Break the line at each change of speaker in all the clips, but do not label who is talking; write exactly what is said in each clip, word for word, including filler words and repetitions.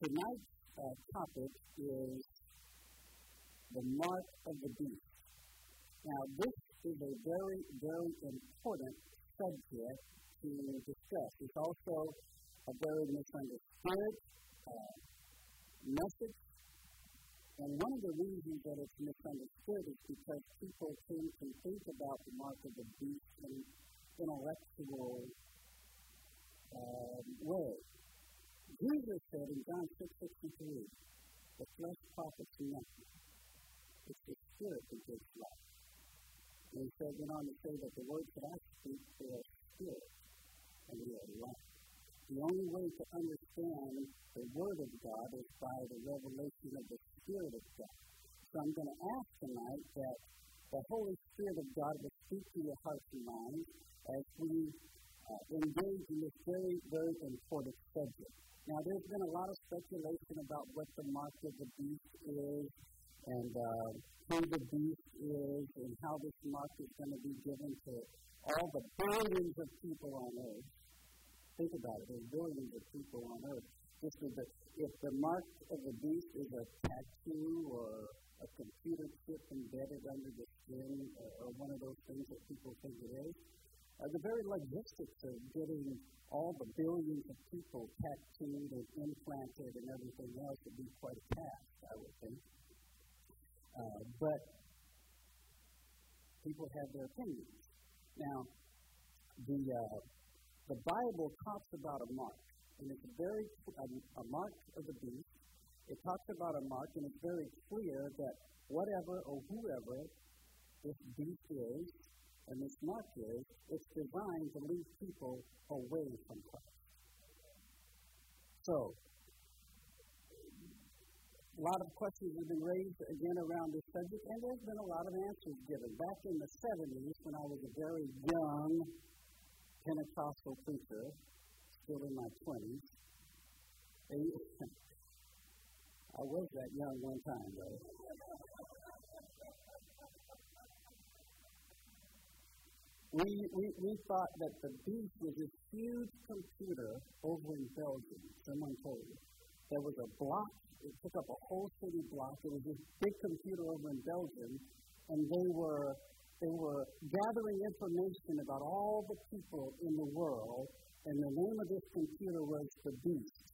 tonight's uh, topic is the mark of the beast. Now, this is a very, very important subject to discuss. It's also a very misunderstood uh, message. And one of the reasons that it's misunderstood is because people tend to think about the mark of the beast in an intellectual uh, way. Jesus said in John six sixty-three, the flesh profits nothing. It's the spirit that gives life. And he said, went on to say that the words that I speak, they are spirit and they are life. The only way to understand the Word of God is by the revelation of the Spirit of God. So I'm going to ask tonight that the Holy Spirit of God will speak to your hearts and minds as we uh, engage in this very, very important subject. Now, there's been a lot of speculation about what the mark of the beast is, and uh, who the beast is, and how this mark is going to be given to all the billions of people on earth. Think about it. There's billions of people on earth. Just as the, if the mark of the beast is a tattoo or a computer chip embedded under the skin, or, or one of those things that people think it is, uh, the very logistics of getting all the billions of people tattooed and implanted and everything else would be quite a task, I would think. Uh, but people have their opinions. Now, the uh, the Bible talks about a mark, and it's a very a, a mark of the beast. It talks about a mark, and it's very clear that whatever or whoever this beast is, and this mark is, it's designed to lead people away from Christ. So, a lot of questions have been raised again around this subject, and there's been a lot of answers given. Back in the seventies, when I was a very young Pentecostal preacher, still in my twenties, I was that young one time, though. We, we we thought that the beast was this huge computer over in Belgium. Someone told me. There was a block. It took up a whole city block. There was this big computer over in Belgium, and they were they were gathering information about all the people in the world, and the name of this computer was the Beast.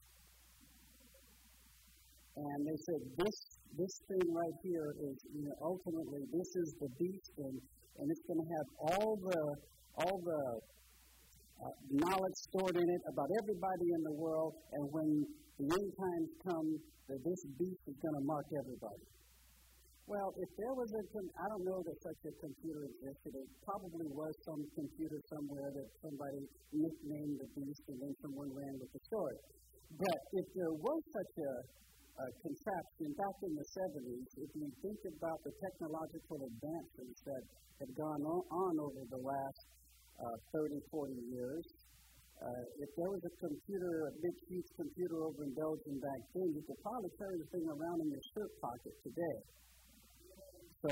And they said, this this thing right here is, you know, ultimately this is the Beast, and, and it's going to have all the all the uh, knowledge stored in it about everybody in the world, and when the end times come, that this beast is going to mark everybody. Well, if there was a, com- I don't know that such a computer existed. It probably was some computer somewhere that somebody nicknamed the beast, and then someone ran with the story. But if there was such a, a contraption back in the seventies, if you think about the technological advances that have gone on, on over the last uh, thirty, forty years, Uh, if there was a computer, a big, huge computer over in Belgium back then, you could probably carry the thing around in your shirt pocket today. So,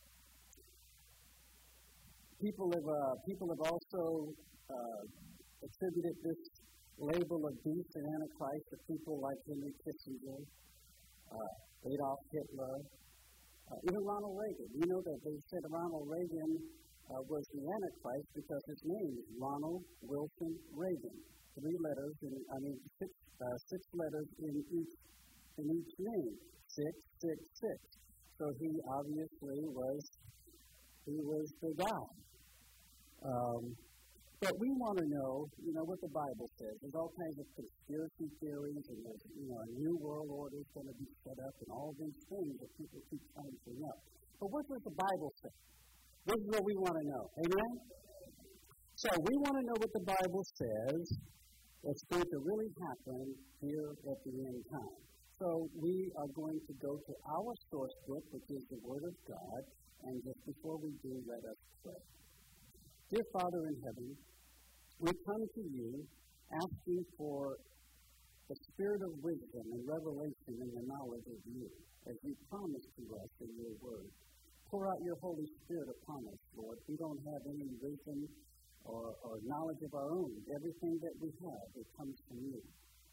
people have uh, people have also uh, attributed this label of beast and antichrist to people like Henry Kissinger, uh, Adolf Hitler, uh, even Ronald Reagan. You know that they said Ronald Reagan Uh, was the Antichrist because his name is Ronald Wilson Reagan. Three letters, in, I mean six, uh, six letters in each in each name. Six, six, six. So he obviously was he was the guy. Um, but we want to know, you know, what the Bible says. There's all kinds of conspiracy theories, and there's, you know, a new world order is going to be set up, and all these things that people keep trying to bring up. But what does the Bible say? This is what we want to know. Amen? So we want to know what the Bible says is going to really happen here at the end time. So we are going to go to our source book, which is the Word of God. And just before we do, let us pray. Dear Father in heaven, we come to you asking for the spirit of wisdom and revelation and the knowledge of you, as you promised to us in your Word. Pour out your Holy Spirit upon us, Lord. We don't have any wisdom or, or knowledge of our own. Everything that we have, it comes from you.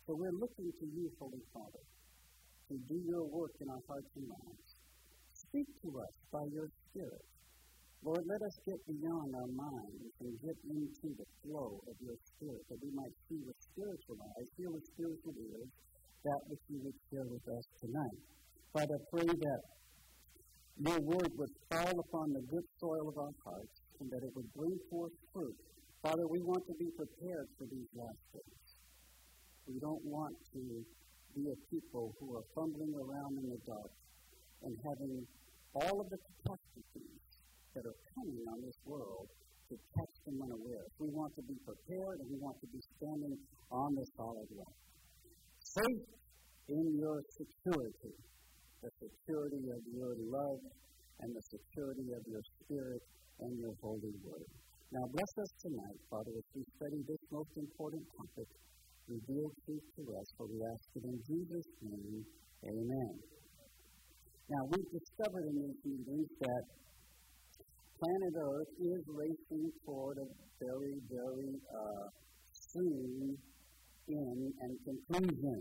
So we're looking to you, Holy Father, to do your work in our hearts and lives. Speak to us by your Spirit. Lord, let us get beyond our minds and get into the flow of your Spirit, that we might see with spiritual eyes, hear with spiritual ears, that which you would share with us tonight. Father, I pray that your word would fall upon the good soil of our hearts and that it would bring forth fruit. Father, we want to be prepared for these last days. We don't want to be a people who are fumbling around in the dark and having all of the catastrophes that are coming on this world to catch them unawares. We want to be prepared and we want to be standing on the solid rock. Safe in your security, the security of your love and the security of your Spirit and your holy word. Now bless us tonight, Father, as we study this most important topic. Reveal truth to us, for we ask it in Jesus' name. Amen. Now we've discovered in these meetings that planet Earth is racing toward a very, very uh, soon end and conclusion.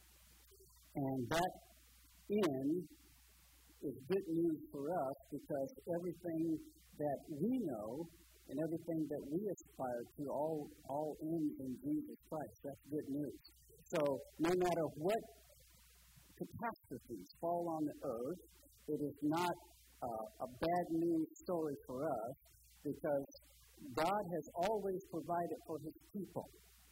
And that end is good news for us because everything that we know and everything that we aspire to all, all ends in Jesus Christ. That's good news. So no matter what catastrophes fall on the earth, it is not uh, a bad news story for us because God has always provided for his people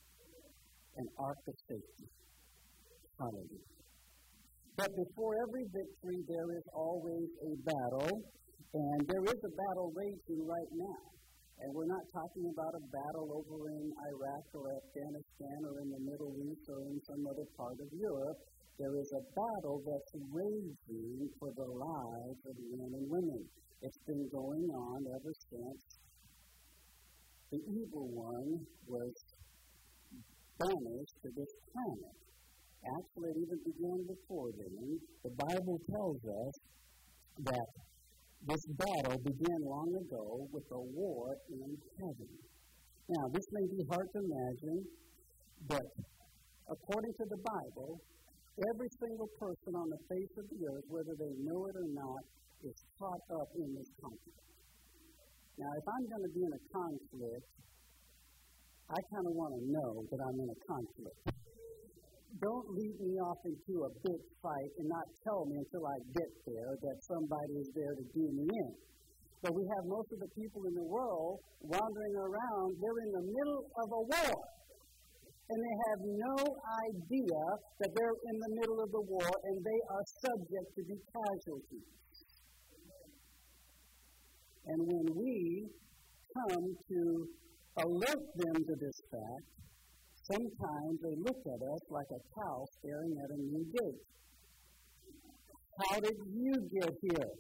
an ark of safety. Hallelujah. But before every victory, there is always a battle, and there is a battle raging right now. And we're not talking about a battle over in Iraq or Afghanistan or in the Middle East or in some other part of Europe. There is a battle that's raging for the lives of men and women. It's been going on ever since the evil one was banished to this planet. Actually, it even began before then. The Bible tells us that this battle began long ago with a war in heaven. Now, this may be hard to imagine, but according to the Bible, every single person on the face of the earth, whether they know it or not, is caught up in this conflict. Now, if I'm going to be in a conflict, I kind of want to know that I'm in a conflict. Don't lead me off into a big fight and not tell me until I get there that somebody is there to do me in. But we have most of the people in the world wandering around. They're in the middle of a war. And they have no idea that they're in the middle of the war and they are subject to be casualties. And when we come to alert them to this fact, sometimes they look at us like a cow staring at a new gate. How did you get here?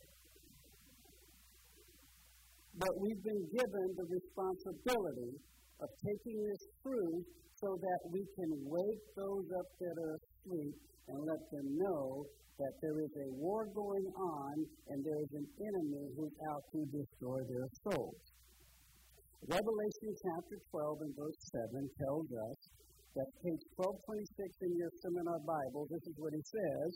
But we've been given the responsibility of taking this truth so that we can wake those up that are asleep and let them know that there is a war going on and there is an enemy who's out to destroy their souls. Revelation chapter twelve and verse seven tells us that page twelve twenty-six in your seminar Bible, this is what he says.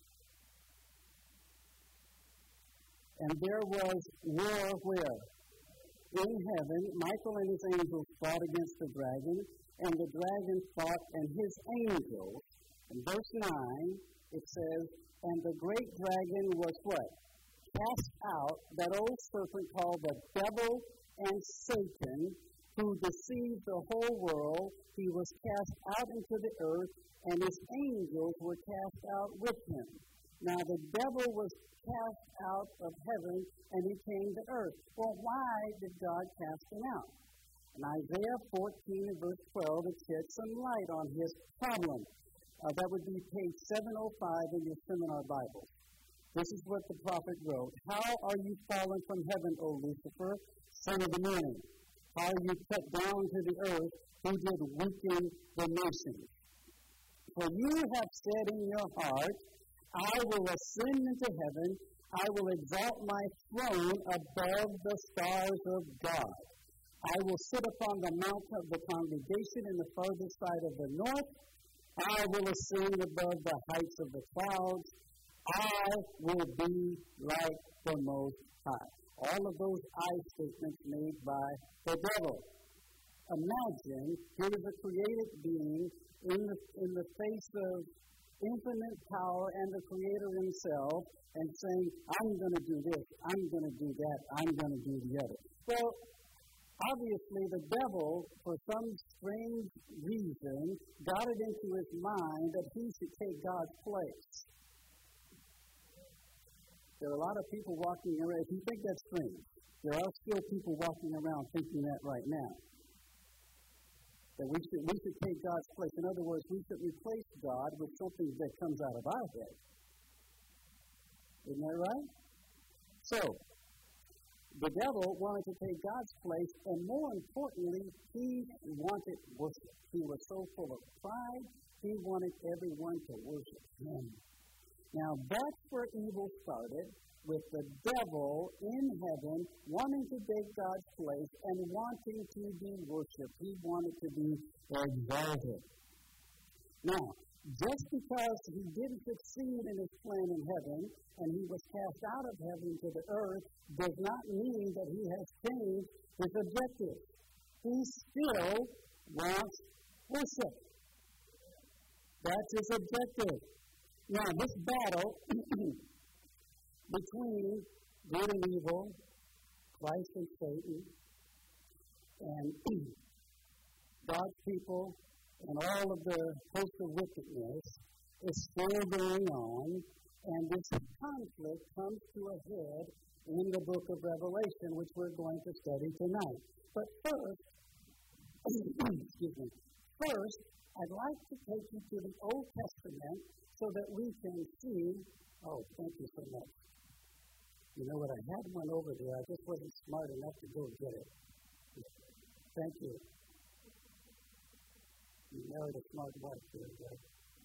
And there was war where? In heaven, Michael and his angels fought against the dragon, and the dragon fought and his angels. In verse nine, it says, and the great dragon was what? Cast out, that old serpent called the devil and Satan, who deceived the whole world. He was cast out into the earth, and his angels were cast out with him. Now the devil was cast out of heaven, and he came to earth. Well, why did God cast him out? In Isaiah fourteen and verse twelve, it sheds some light on his problem. Uh, that would be page seven oh five in your seminar Bible. This is what the prophet wrote. How are you fallen from heaven, O Lucifer, son of the morning? How are you cut down to the earth, who did weaken the nations? For you have said in your heart, I will ascend into heaven, I will exalt my throne above the stars of God. I will sit upon the mount of the congregation in the farthest side of the north, I will ascend above the heights of the clouds. I will be like the Most High. All of those I statements made by the devil. Imagine here is a created being in the, in the face of infinite power and the Creator Himself and saying, I'm going to do this, I'm going to do that, I'm going to do the other. Well, obviously the devil, for some strange reason, got it into his mind that he should take God's place. There are a lot of people walking around. If you think that's strange, there are still people walking around thinking that right now. That we should, we should take God's place. In other words, we should replace God with something that comes out of our head. Isn't that right? So, the devil wanted to take God's place, and more importantly, he wanted worship. He was so full of pride, he wanted everyone to worship him. Now, that's where evil started, with the devil in heaven wanting to take God's place and wanting to be worshipped. He wanted to be exalted. Now, just because he didn't succeed in his plan in heaven and he was cast out of heaven to the earth does not mean that he has changed his objective. He still wants worship. That's his objective. Now, this battle between good and evil, Christ and Satan, and God's people, and all of the host of wickedness is still going on, and this conflict comes to a head in the book of Revelation, which we're going to study tonight. But first, excuse me, first, I'd like to take you to the Old Testament so that we can see, oh, thank you so much. You know what, I had one over there, I just wasn't smart enough to go get it. Thank you. You married a smart wife there, right?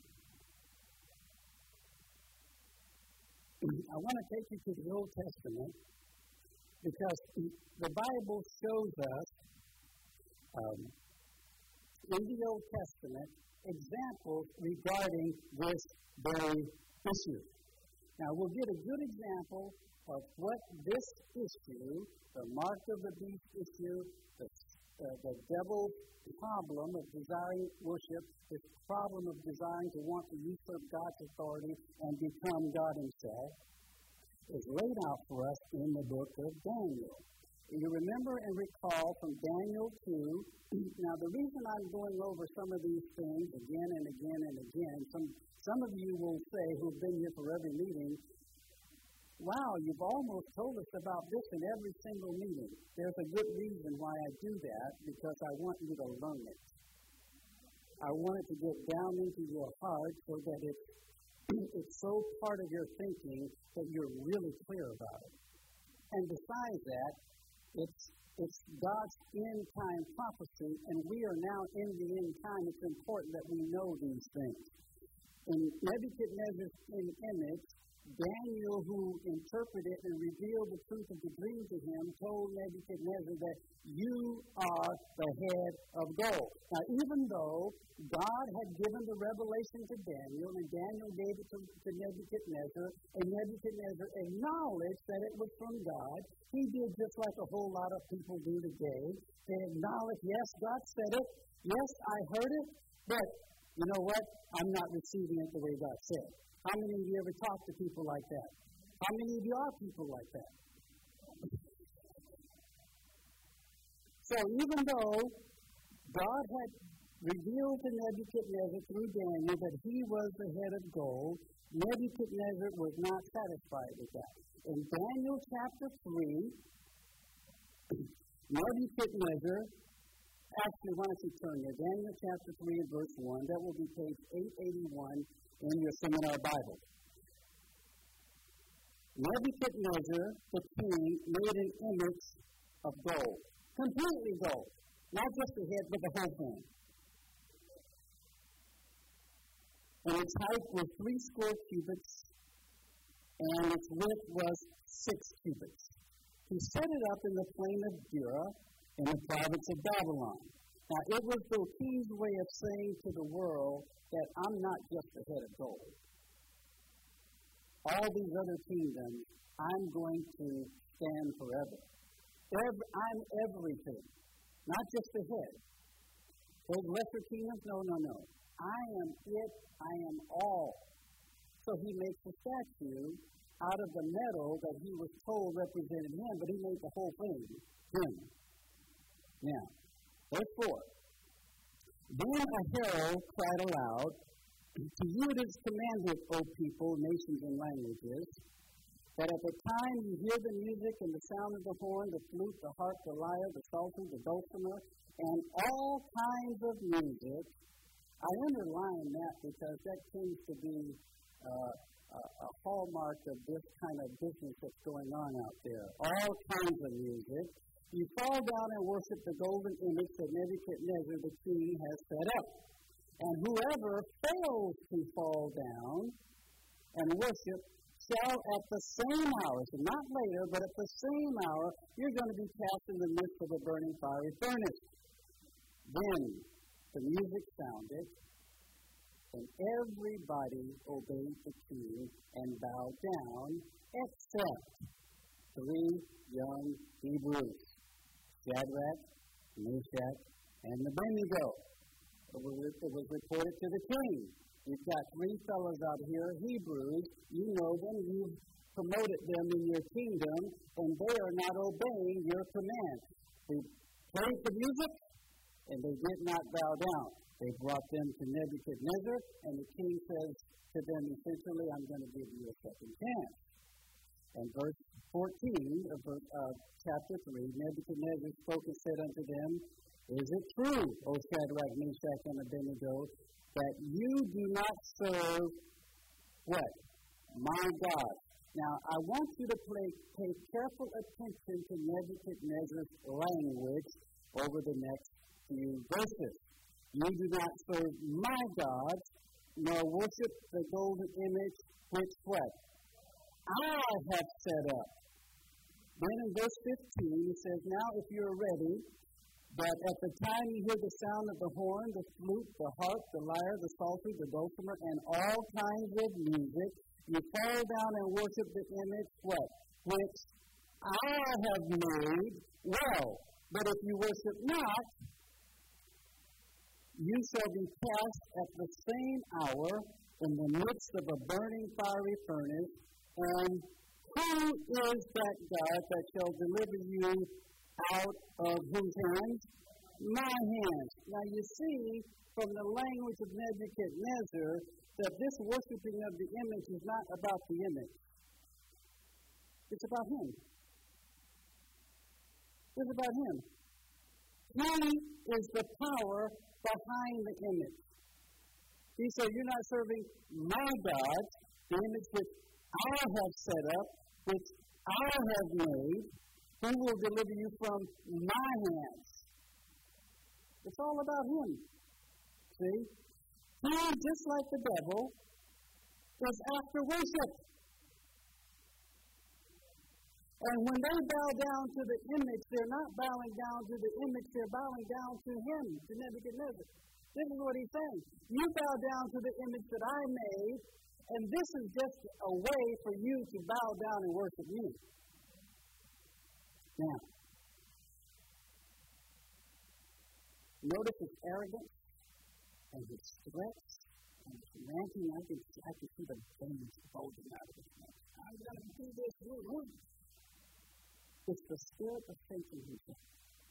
I want to take you to the Old Testament because the Bible shows us um, in the Old Testament examples regarding this very issue. Now, we'll get a good example of what this issue, the mark of the beast issue, the, uh, the devil's problem of desiring worship, this problem of desiring to want to usurp God's authority and become God Himself, is laid out for us in the book of Daniel. You remember and recall from Daniel two, now the reason I'm going over some of these things again and again and again, some, some of you will say who've been here for every meeting, wow, you've almost told us about this in every single meeting. There's a good reason why I do that, because I want you to learn it. I want it to get down into your heart so that it's, it's so part of your thinking that you're really clear about it. And besides that, it's, it's God's end-time prophecy, and we are now in the end time. It's important that we know these things. In Nebuchadnezzar's image, Daniel, who interpreted and revealed the truth of the dream to him, told Nebuchadnezzar that you are the head of gold. Now, even though God had given the revelation to Daniel, and Daniel gave it to, to Nebuchadnezzar, and Nebuchadnezzar acknowledged that it was from God, he did just like a whole lot of people do today. They acknowledge, yes, God said it, yes, I heard it, but you know what? I'm not receiving it the way God said. How many of you ever talk to people like that? How many of you are people like that? So even though God had revealed to Nebuchadnezzar through Daniel that he was the head of gold, Nebuchadnezzar was not satisfied with that. In Daniel chapter three, Nebuchadnezzar, actually, why don't you turn there? Daniel chapter three and verse one, that will be page eight eighty-one in your seminar Bible. Nebuchadnezzar, the king, made an image of gold. Completely gold. Not just the head, but the whole thing. And its height was three score cubits, and its width was six cubits. He set it up in the plain of Dura, in the province of Babylon. Now, it was the king's way of saying to the world that I'm not just a head of gold. All these other kingdoms, I'm going to stand forever. Every, I'm everything, not just the head. Those lesser kingdoms, no, no, no. I am it, I am all. So he makes a statue out of the metal that he was told represented him, but he made the whole thing him. Now, verse four. Then a herald cried aloud, to you it is commanded, O people, nations, and languages, that at the time you hear the music and the sound of the horn, the flute, the harp, the lyre, the psaltery, the dulcimer, and all kinds of music. I underline that because that seems to be uh, a, a hallmark of this kind of business that's going on out there. All kinds of music. You fall down and worship the golden image that Nebuchadnezzar the king has set up. And whoever fails to fall down and worship shall at the same hour, so not later, but at the same hour, you're going to be cast in the midst of a burning fiery furnace. Then the music sounded, and everybody obeyed the king and bowed down, except three young Hebrews, Shadrach, Meshach, and Abednego. It was, it was reported to the king. You've got three fellows out here, Hebrews. You know them. You've promoted them in your kingdom, and they are not obeying your command. They played the music, and they did not bow down. They brought them to Nebuchadnezzar, and the king says to them, essentially, I'm going to give you a second chance. And verse fourteen of verse, uh, chapter three, Nebuchadnezzar spoke and said unto them, is it true, O Shadrach, Meshach, and Abednego, that you do not serve what? My God. Now, I want you to play, pay careful attention to Nebuchadnezzar's language over the next few verses. You do not serve my gods, nor worship the golden image which what? I have set up. Then in verse fifteen, it says, now if you're ready, that at the time you hear the sound of the horn, the flute, the harp, the lyre, the psaltery, the dulcimer, and all kinds of music, you fall down and worship the image, what? Which I have made. Well, but if you worship not, you shall be cast at the same hour in the midst of a burning fiery furnace. And who is that God that shall deliver you out of whose hands? My hands. Now you see from the language of Nebuchadnezzar that this worshiping of the image is not about the image. It's about him. It's about him. He is the power behind the image. He said, you're not serving my God, the image which I have set up, which I have made. Who will deliver you from my hands? It's all about him. See? He, just like the devil, is after worship. And when they bow down to the image, they're not bowing down to the image, they're bowing down to him, to Nebuchadnezzar. This is what he's saying. You bow down to the image that I made, and this is just a way for you to bow down and worship me. Now, notice his arrogance and his threats and his ranting. I can, I can see the veins bulging out of his mouth. I'm going to do this. It's the spirit of Satan himself.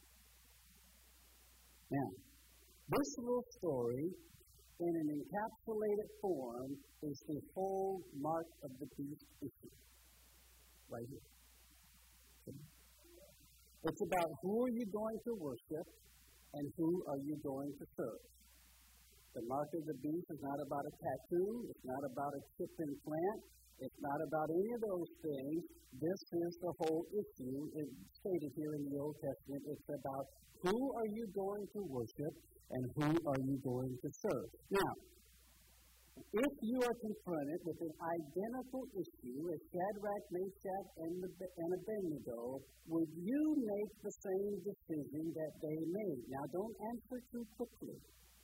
Now, this little story, in an encapsulated form, is the whole mark of the beast issue. Right here. It's about who are you going to worship and who are you going to serve. The mark of the beast is not about a tattoo. It's not about a chip implant. It's not about any of those things. This is the whole issue. It's stated here in the Old Testament. It's about who are you going to worship and who are you going to serve. Now, If you are confronted with an identical issue as Shadrach, Meshach, and Abednego, would you make the same decision that they made? Now, don't answer too quickly.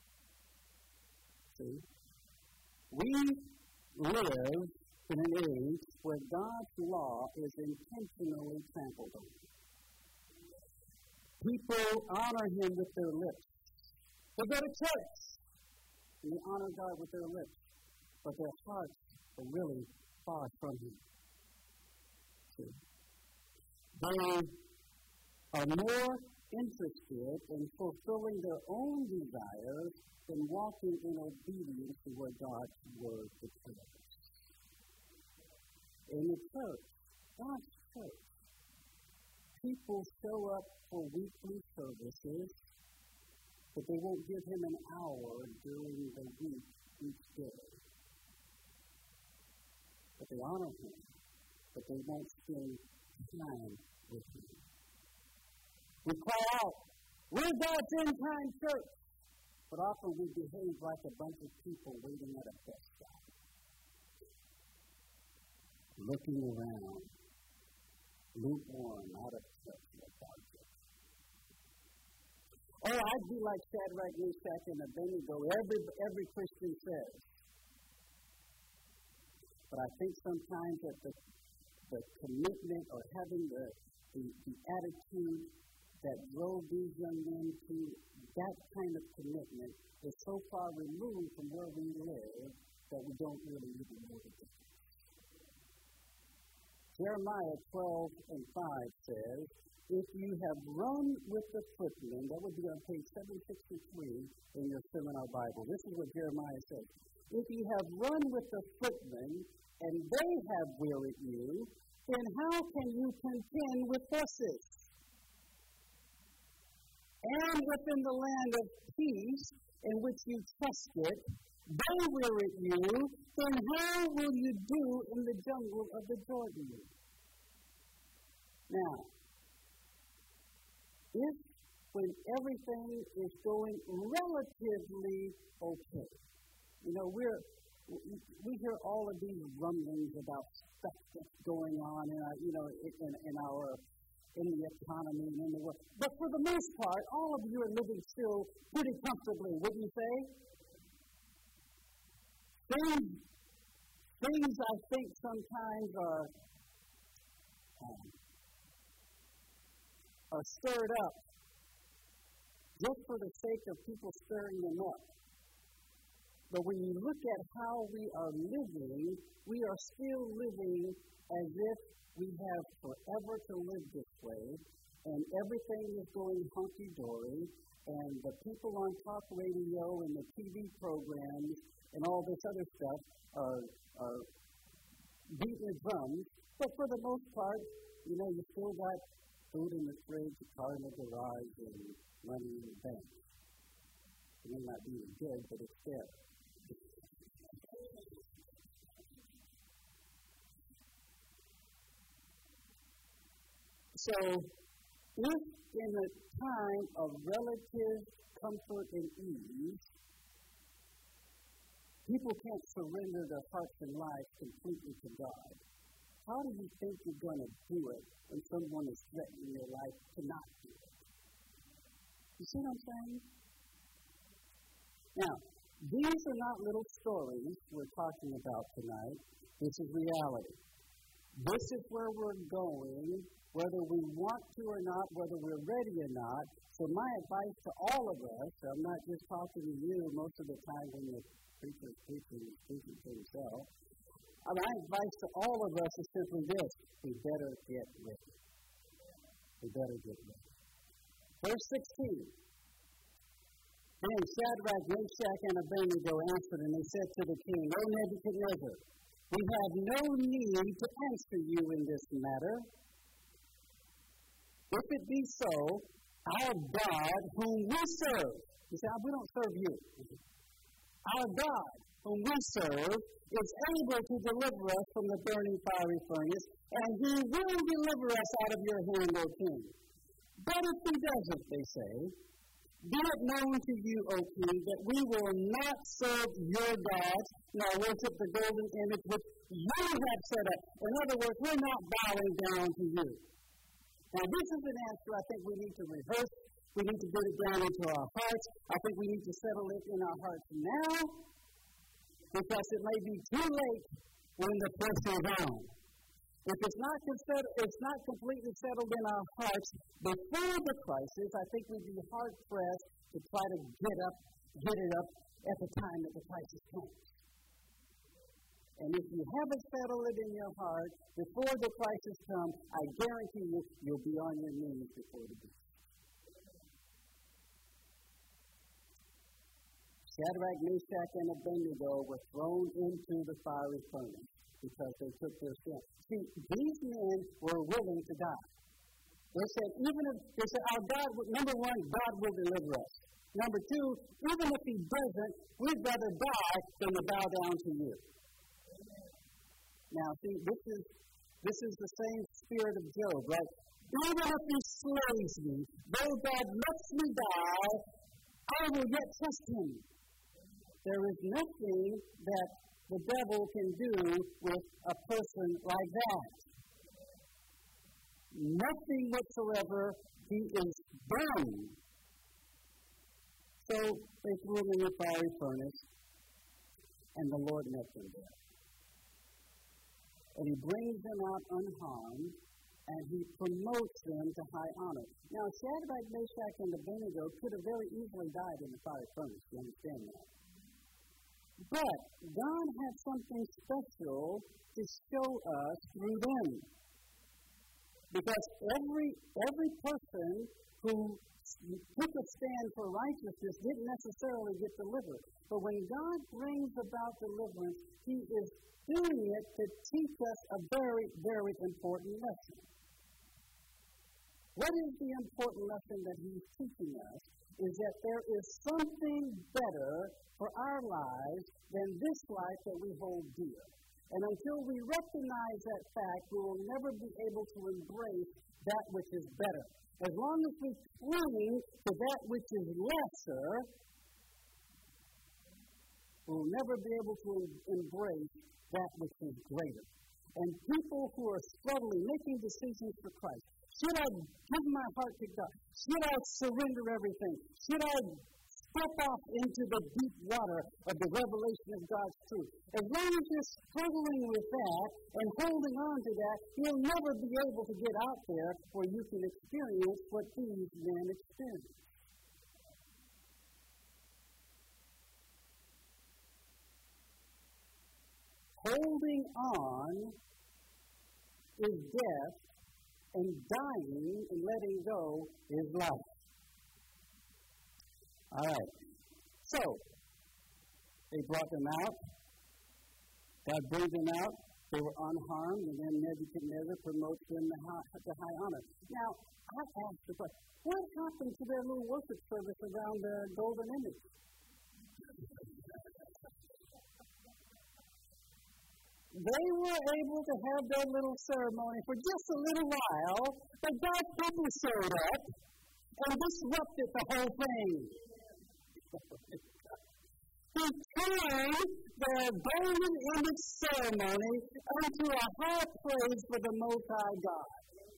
See? We live in an age where God's law is intentionally trampled on. People honor Him with their lips. They go to church and they honor God with their lips, but their hearts are really far from Him. See? They are more interested in fulfilling their own desires than walking in obedience to what God's Word declares. In the church, God's church, people show up for weekly services, but they won't give Him an hour during the week each day. But they honor Him, but they won't spend time with Him. We call out, we're God's end-time church, but often we behave like a bunch of people waiting at a bus stop, looking around, lukewarm, out of touch with our church. Oh, I'd be like Shadrach, Meshach, and Abednego, every, every Christian says. But I think sometimes that the, the commitment or having the, the, the attitude that drove these young men to that kind of commitment is so far removed from where we live that we don't really even know the difference. Jeremiah twelve and five says, if you have run with the footmen, that would be on page seven sixty-three in your seminar Bible. This is what Jeremiah says. If you have run with the footmen, and they have wearied you, then how can you contend with horses? And within the land of peace, in which you trusted, they wearied you, then how will you do in the jungle of the Jordan? Now, if when everything is going relatively okay, you know, we're we hear all of these rumblings about stuff that's going on in our, you know, in, in our in the economy and in the world. But for the most part, all of you are living still pretty comfortably, wouldn't you say? Things, things I think sometimes are um, are stirred up just for the sake of people stirring them up. But when you look at how we are living, we are still living as if we have forever to live this way, and everything is going hunky-dory, and the people on talk radio and the T V programs and all this other stuff are, are beating the drums. But for the most part, you know, you still got food in the fridge, a car in the garage, and money in the bank. It may not be as good, but it's there. So, if in a time of relative comfort and ease, people can't surrender their hearts and lives completely to God, how do you think you're going to do it when someone is threatening your life to not do it? You see what I'm saying? Now, these are not little stories we're talking about tonight. This is reality. This is where we're going, whether we want to or not, whether we're ready or not. So my advice to all of us, I'm not just talking to you most of the time when the preacher is preaching, he's preaching to himself. My advice to all of us is simply this: we better get ready. We better get ready. Verse sixteen. Then Shadrach, Meshach, and Abednego answered, and they said to the king, O Nebuchadnezzar, we have no need to answer you in this matter. If it be so, our God, whom we serve, you say, we don't serve you. Our God, whom we serve, is able to deliver us from the burning fiery furnace, and He will deliver us out of your hand, O king. But if He doesn't, they say, Be it known to you, O king, that we will not serve your gods, nor worship the golden image which you have set up. In other words, we're not bowing down to you. Now, this is an answer I think we need to rehearse. We need to get it down into our hearts. I think we need to settle it in our hearts now, because it may be too late when the pressure is on. If it's not, it's not completely settled in our hearts before the crisis, I think we'd be hard-pressed to try to get up, get it up at the time that the crisis comes. And if you haven't settled it in your heart before the crisis comes, I guarantee you, you'll be on your knees before the beast. Shadrach, Meshach, and Abednego were thrown into the fiery furnace because they took their sin. See, these men were willing to die. They said, even if, they said, our God, number one, God will deliver us. Number two, even if he doesn't, we'd rather die than to bow down to you. Now, see, this is this is the same spirit of Job, right? Even if he slays me, though God lets me die, I will yet trust him. There is nothing that the devil can do with a person like that. Nothing whatsoever. He is done. So they threw him in the fiery furnace, and the Lord met them there. And he brings them out unharmed, and he promotes them to high honor. Now, Shadrach, Meshach, and Abednego could have very easily died in the fiery furnace. You understand that? But God had something special to show us through them. Because every every person who took a stand for righteousness didn't necessarily get delivered. But when God brings about deliverance, he is doing it to teach us a very, very important lesson. What is the important lesson that he's teaching us? Is that there is something better for our lives than this life that we hold dear. And until we recognize that fact, we will never be able to embrace that which is better. As long as we cling to that which is lesser, we will never be able to em- embrace that which is greater. And people who are struggling, making decisions for Christ, should I give my heart to God? Should I surrender everything? Should I step off into the deep water of the revelation of God's truth? As long as you're struggling with that and holding on to that, you'll never be able to get out there where you can experience what these men experienced. Holding on is death, and dying and letting go is life. All right. So, they brought them out. God brings them out. They were unharmed, and then Nebuchadnezzar promotes them to high, to high honor. Now, I asked the question, what happened to their little worship service around the golden image? They were able to have their little ceremony for just a little while, but God's people showed up and disrupted the whole thing. He turned the golden image ceremony unto a high praise for the Most High God.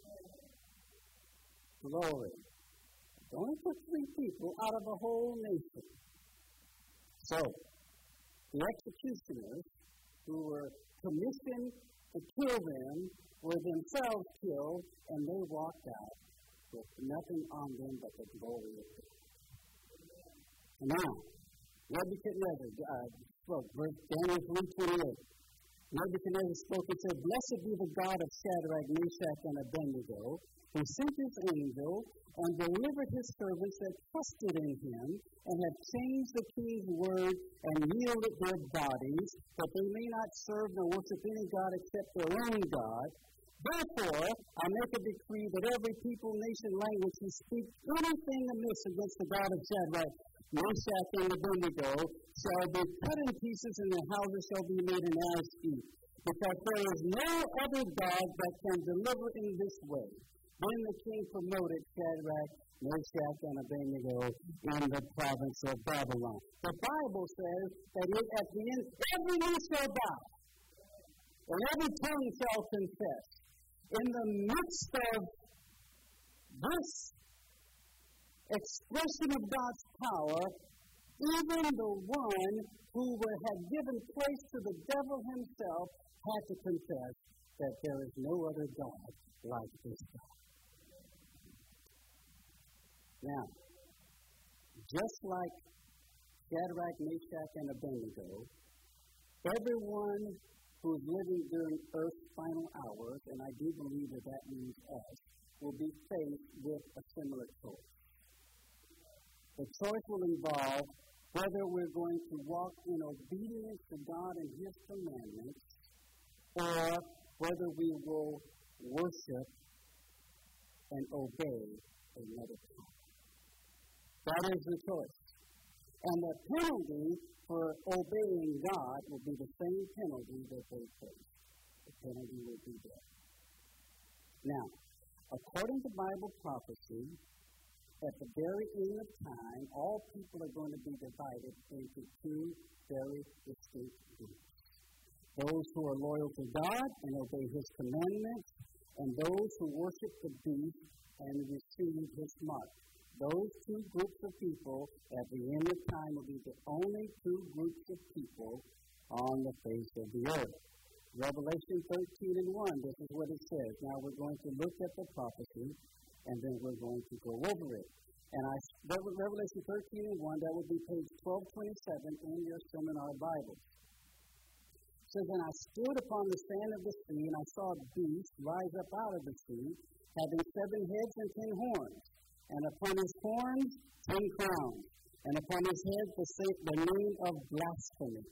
Glory. It only took three people out of a whole nation. So, the executioners who were commissioned to kill them were themselves killed, and they walked out with nothing on them but the glory of God. Now, Nebuchadnezzar uh, spoke, verse Daniel three twenty-eight. Nebuchadnezzar spoke and said, "Blessed be the God of Shadrach, Meshach, and Abednego, who sent his angel and delivered his servants that trusted in him, and have changed the king's word and yielded their bodies, that they may not serve nor worship any God except their own God. Therefore, I make a decree that every people, nation, language who speak anything amiss against the God of Shadrach, Meshach, and Abednego shall be cut in pieces, and their houses shall be made an ash heap. Because there is no other God that can deliver in this way. Then the king promoted Shadrach, Meshach, and Abednego in the province of Babylon. The Bible says that it, at the end, every knee shall bow, and every tongue shall confess. In the midst of this expression of God's power, even the one who had given place to the devil himself had to confess that there is no other God like this God. Now, just like Shadrach, Meshach, and Abednego, everyone who is living during Earth's final hours, and I do believe that that means us, will be faced with a similar choice. The choice will involve whether we're going to walk in obedience to God and His commandments, or whether we will worship and obey another God. That is the choice. And the penalty for obeying God will be the same penalty that they faced. The penalty will be death. Now, according to Bible prophecy, at the very end of time, all people are going to be divided into two very distinct groups. Those who are loyal to God and obey His commandments, and those who worship the beast and receive His mark. Those two groups of people at the end of time will be the only two groups of people on the face of the earth. Revelation thirteen and one, this is what it says. Now we're going to look at the prophecy, and then we're going to go over it. And I, Revelation thirteen and one, that would be page twelve twenty-seven in your seminar Bible. It says, "And I stood upon the sand of the sea, and I saw a beast rise up out of the sea, having seven heads and ten horns, and upon his horns ten crowns, and upon his head the, the name of blasphemy.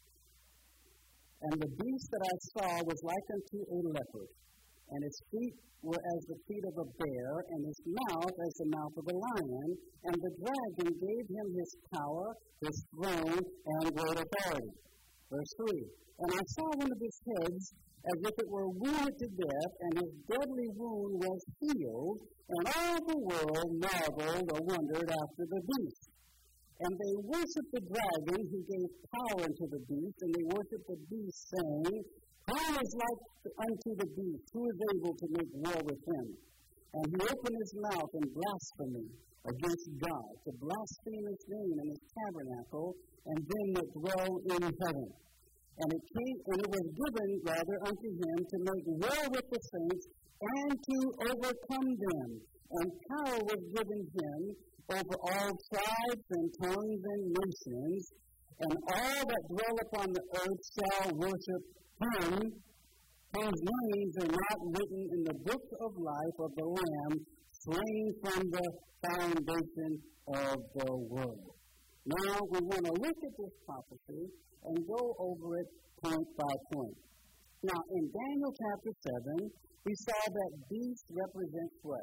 And the beast that I saw was like unto a leopard, and his feet were as the feet of a bear, and his mouth as the mouth of a lion. And the dragon gave him his power, his throne, and great authority." Verse three, "And I saw one of his heads as if it were wounded to death, and his deadly wound was healed, and all the world marveled or wondered after the beast. And they worshipped the dragon who gave power unto the beast, and they worshipped the beast, saying, Who is like unto the beast? Who is able to make war with him? And he opened his mouth in blasphemy against God, to blaspheme his name and his tabernacle, and them that dwell in heaven. And it came, and it was given rather unto him to make war with the saints, and to overcome them. And power was given him over all tribes and tongues and nations, and all that dwell upon the earth shall worship him, whose names are not written in the book of life of the Lamb, slain from the foundation of the world. Now we want to look at this prophecy and go over it point by point. Now in Daniel chapter seven, we saw that beast represents what?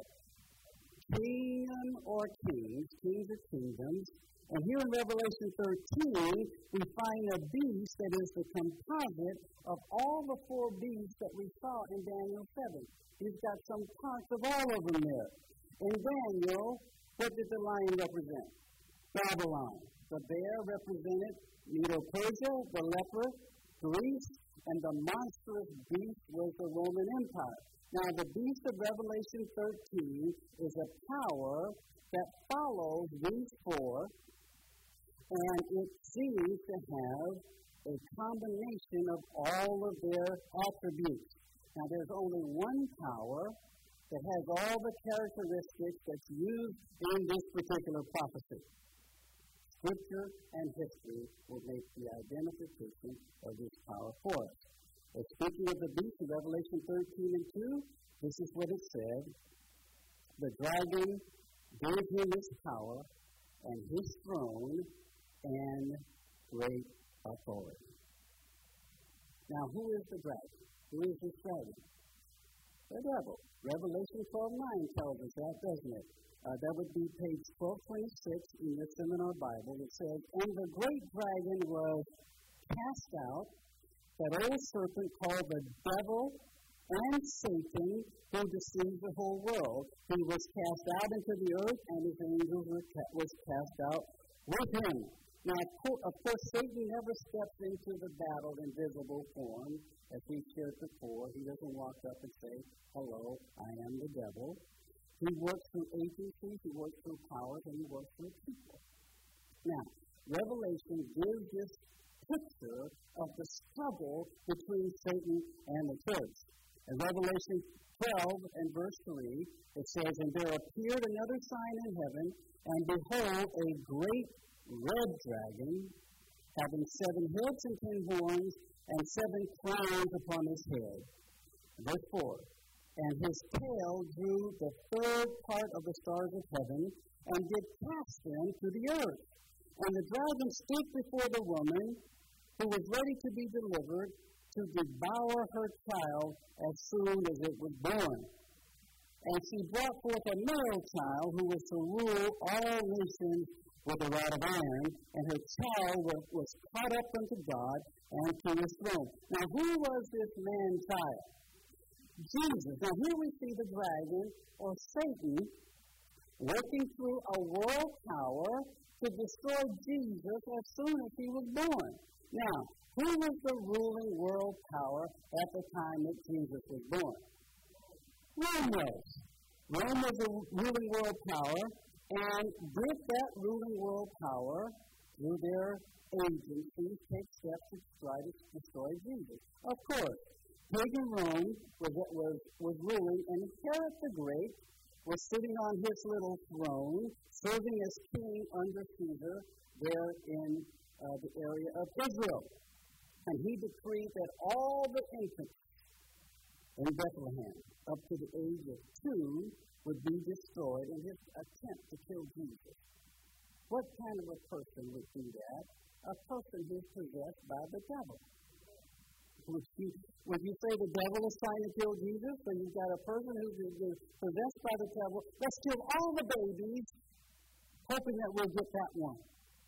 Kingdom or kings, kings or kingdoms. And here in Revelation thirteen, we find a beast that is the composite of all the four beasts that we saw in Daniel seven. He's got some parts of all of them there. In Daniel, what did the lion represent? Babylon. The bear represented Medo-Persia, the leper, Greece, and the monstrous beast was the Roman Empire. Now, the beast of Revelation thirteen is a power that follows these four, and it seems to have a combination of all of their attributes. Now, there's only one power that has all the characteristics that's used in this particular prophecy. Scripture and history will make the identification of this power for us. But speaking of the beast in Revelation thirteen and two, this is what it said. The dragon gave him his power and his throne and great authority. Now, who is the dragon? Who is this dragon? The devil. Revelation twelve nine tells us that, doesn't it? Uh, that would be page twelve twenty-six in your seminar Bible. It says, "And the great dragon was cast out, that old serpent called the devil and Satan, who deceived the whole world. He was cast out into the earth, and his angels were ca- was cast out with him. Now, of course, of course, Satan never steps into the battle in visible form, as we shared before. He doesn't walk up and say, "Hello, I am the devil." He works through agencies, he works through powers, and he works through people. Now, Revelation gives this picture of the struggle between Satan and the church. In Revelation twelve and verse three, it says, "And there appeared another sign in heaven, and behold, a great red dragon, having seven heads and ten horns, and seven crowns upon his head." Verse four, "And his tail drew the third part of the stars of heaven, and did cast them to the earth. And the dragon stood before the woman, who was ready to be delivered, to devour her child as soon as it was born. And she brought forth a male child, who was to rule all nations with a rod of iron, and her child was, was caught up unto God and to his throne." Now, who was this man-child? Jesus. Now, here we see the dragon, or Satan, working through a world power to destroy Jesus as soon as he was born. Now, who was the ruling world power at the time that Jesus was born? Rome was. Rome was the ruling world power, and did that ruling world power, through their agencies, take steps to try to destroy Jesus? Of course. Pagan Rome was, was, was ruling, and Herod the Great was sitting on his little throne, serving as king under Caesar there in uh, the area of Israel. And he decreed that all the infants in Bethlehem, up to the age of two, would be destroyed in his attempt to kill Jesus. What kind of a person would do that? A person who is possessed by the devil. Would you, would you say the devil is trying to kill Jesus? So you've got a person who is possessed by the devil. Let's kill all the babies, hoping that we'll get that one.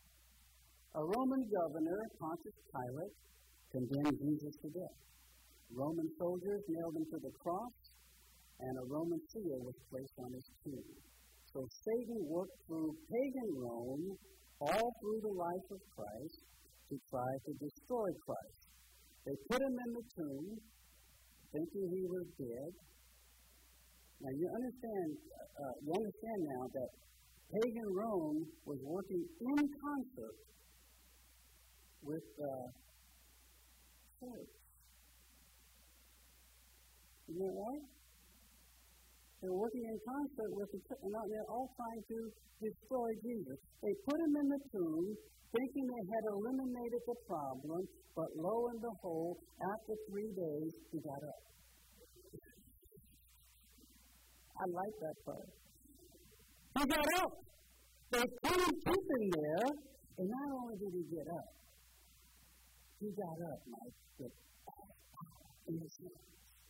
A Roman governor, Pontius Pilate, condemned Jesus to death. Roman soldiers nailed him to the cross, and a Roman seal was placed on his tomb. So Satan worked through pagan Rome all through the life of Christ to try to destroy Christ. They put him in the tomb, thinking he was dead. Now you understand, uh, you understand now that pagan Rome was working in concert with the uh, church. Isn't that right? They're working in concert with the church, and they're all trying to destroy Jesus. They put him in the tomb, thinking they had eliminated the problem, but lo and behold, after three days, he got up. I like that part. He got up. They put him keep him there, and not only did he get up, he got up, Mike, with in his hand.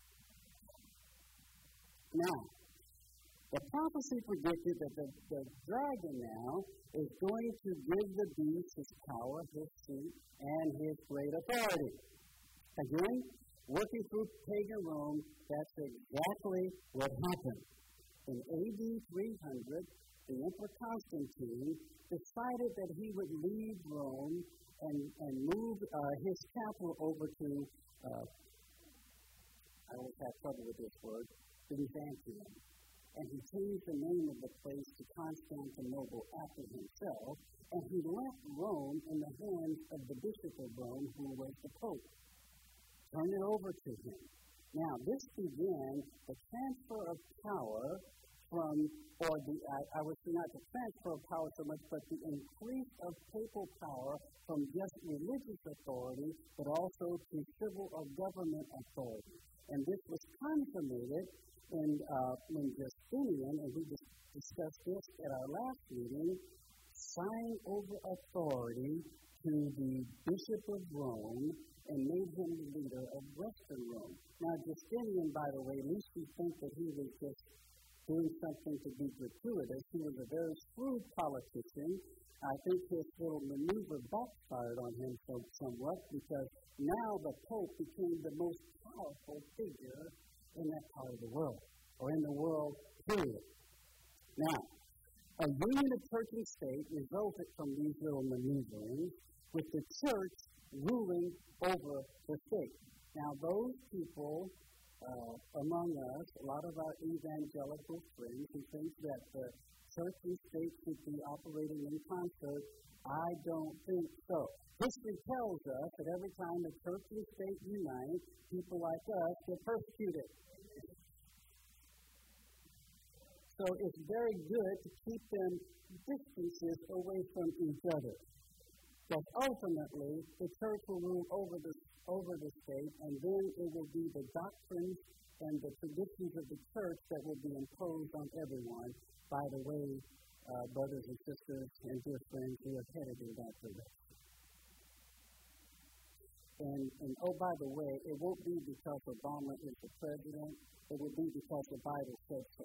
Now, the prophecy predicted that the, the dragon now is going to give the beast his power, his seat, and his great authority. Again, working through pagan Rome, that's exactly what happened. In A D three hundred, the Emperor Constantine decided that he would leave Rome and, and move uh, his capital over to, uh, I always have trouble with this word, Byzantium. And he changed the name of the place to Constantinople after himself, and he left Rome in the hands of the Bishop of Rome, who was the Pope. Turned it over to him. Now, this began the transfer of power from, or the, I, I would say not the transfer of power so much, but the increase of papal power from just religious authority, but also to civil or government authority. And this was consummated in, uh, in Justinian, and we just discussed this at our last meeting, signed over authority to the Bishop of Rome and made him the leader of Western Rome. Now, Justinian, by the way, least we think that he was just doing something to be gratuitous. He was a very shrewd politician. I think his little maneuver backfired on him somewhat, because now the Pope became the most powerful figure in that part of the world, or in the world, period. Now, a union of church and state resulted from these little maneuverings, with the church ruling over the state. Now, those people uh, among us, a lot of our evangelical friends who think that the church and state should be operating in concert, I don't think so. History tells us that every time the church and state unite, people like us get persecuted. So it's very good to keep them distances away from each other. But ultimately, the church will rule over the over the state, and then it will be the doctrines and the traditions of the church that will be imposed on everyone. By the way, uh, brothers and sisters and dear friends, we are headed in that direction. And, and oh, by the way, it won't be because Obama is the president. It will be because the Bible says so.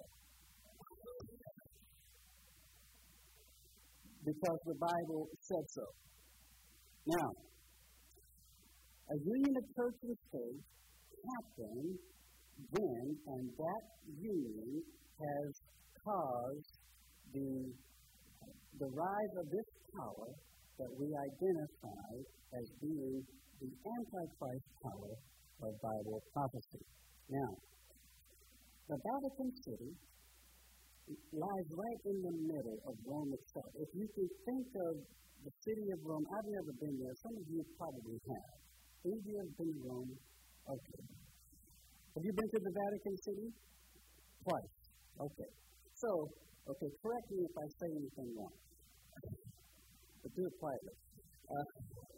Because the Bible said so. Now, a union of church and state happened then, and that union has caused the, the rise of this power that we identify as being the Antichrist power of Bible prophecy. Now, the Vatican City lies right in the middle of Rome itself. If you can think of the city of Rome, I've never been there. Some of you probably have. Any of you have been to Rome? Okay. Have you been to the Vatican City? Twice. Okay. So, okay, correct me if I say anything wrong. But do it quietly. Uh,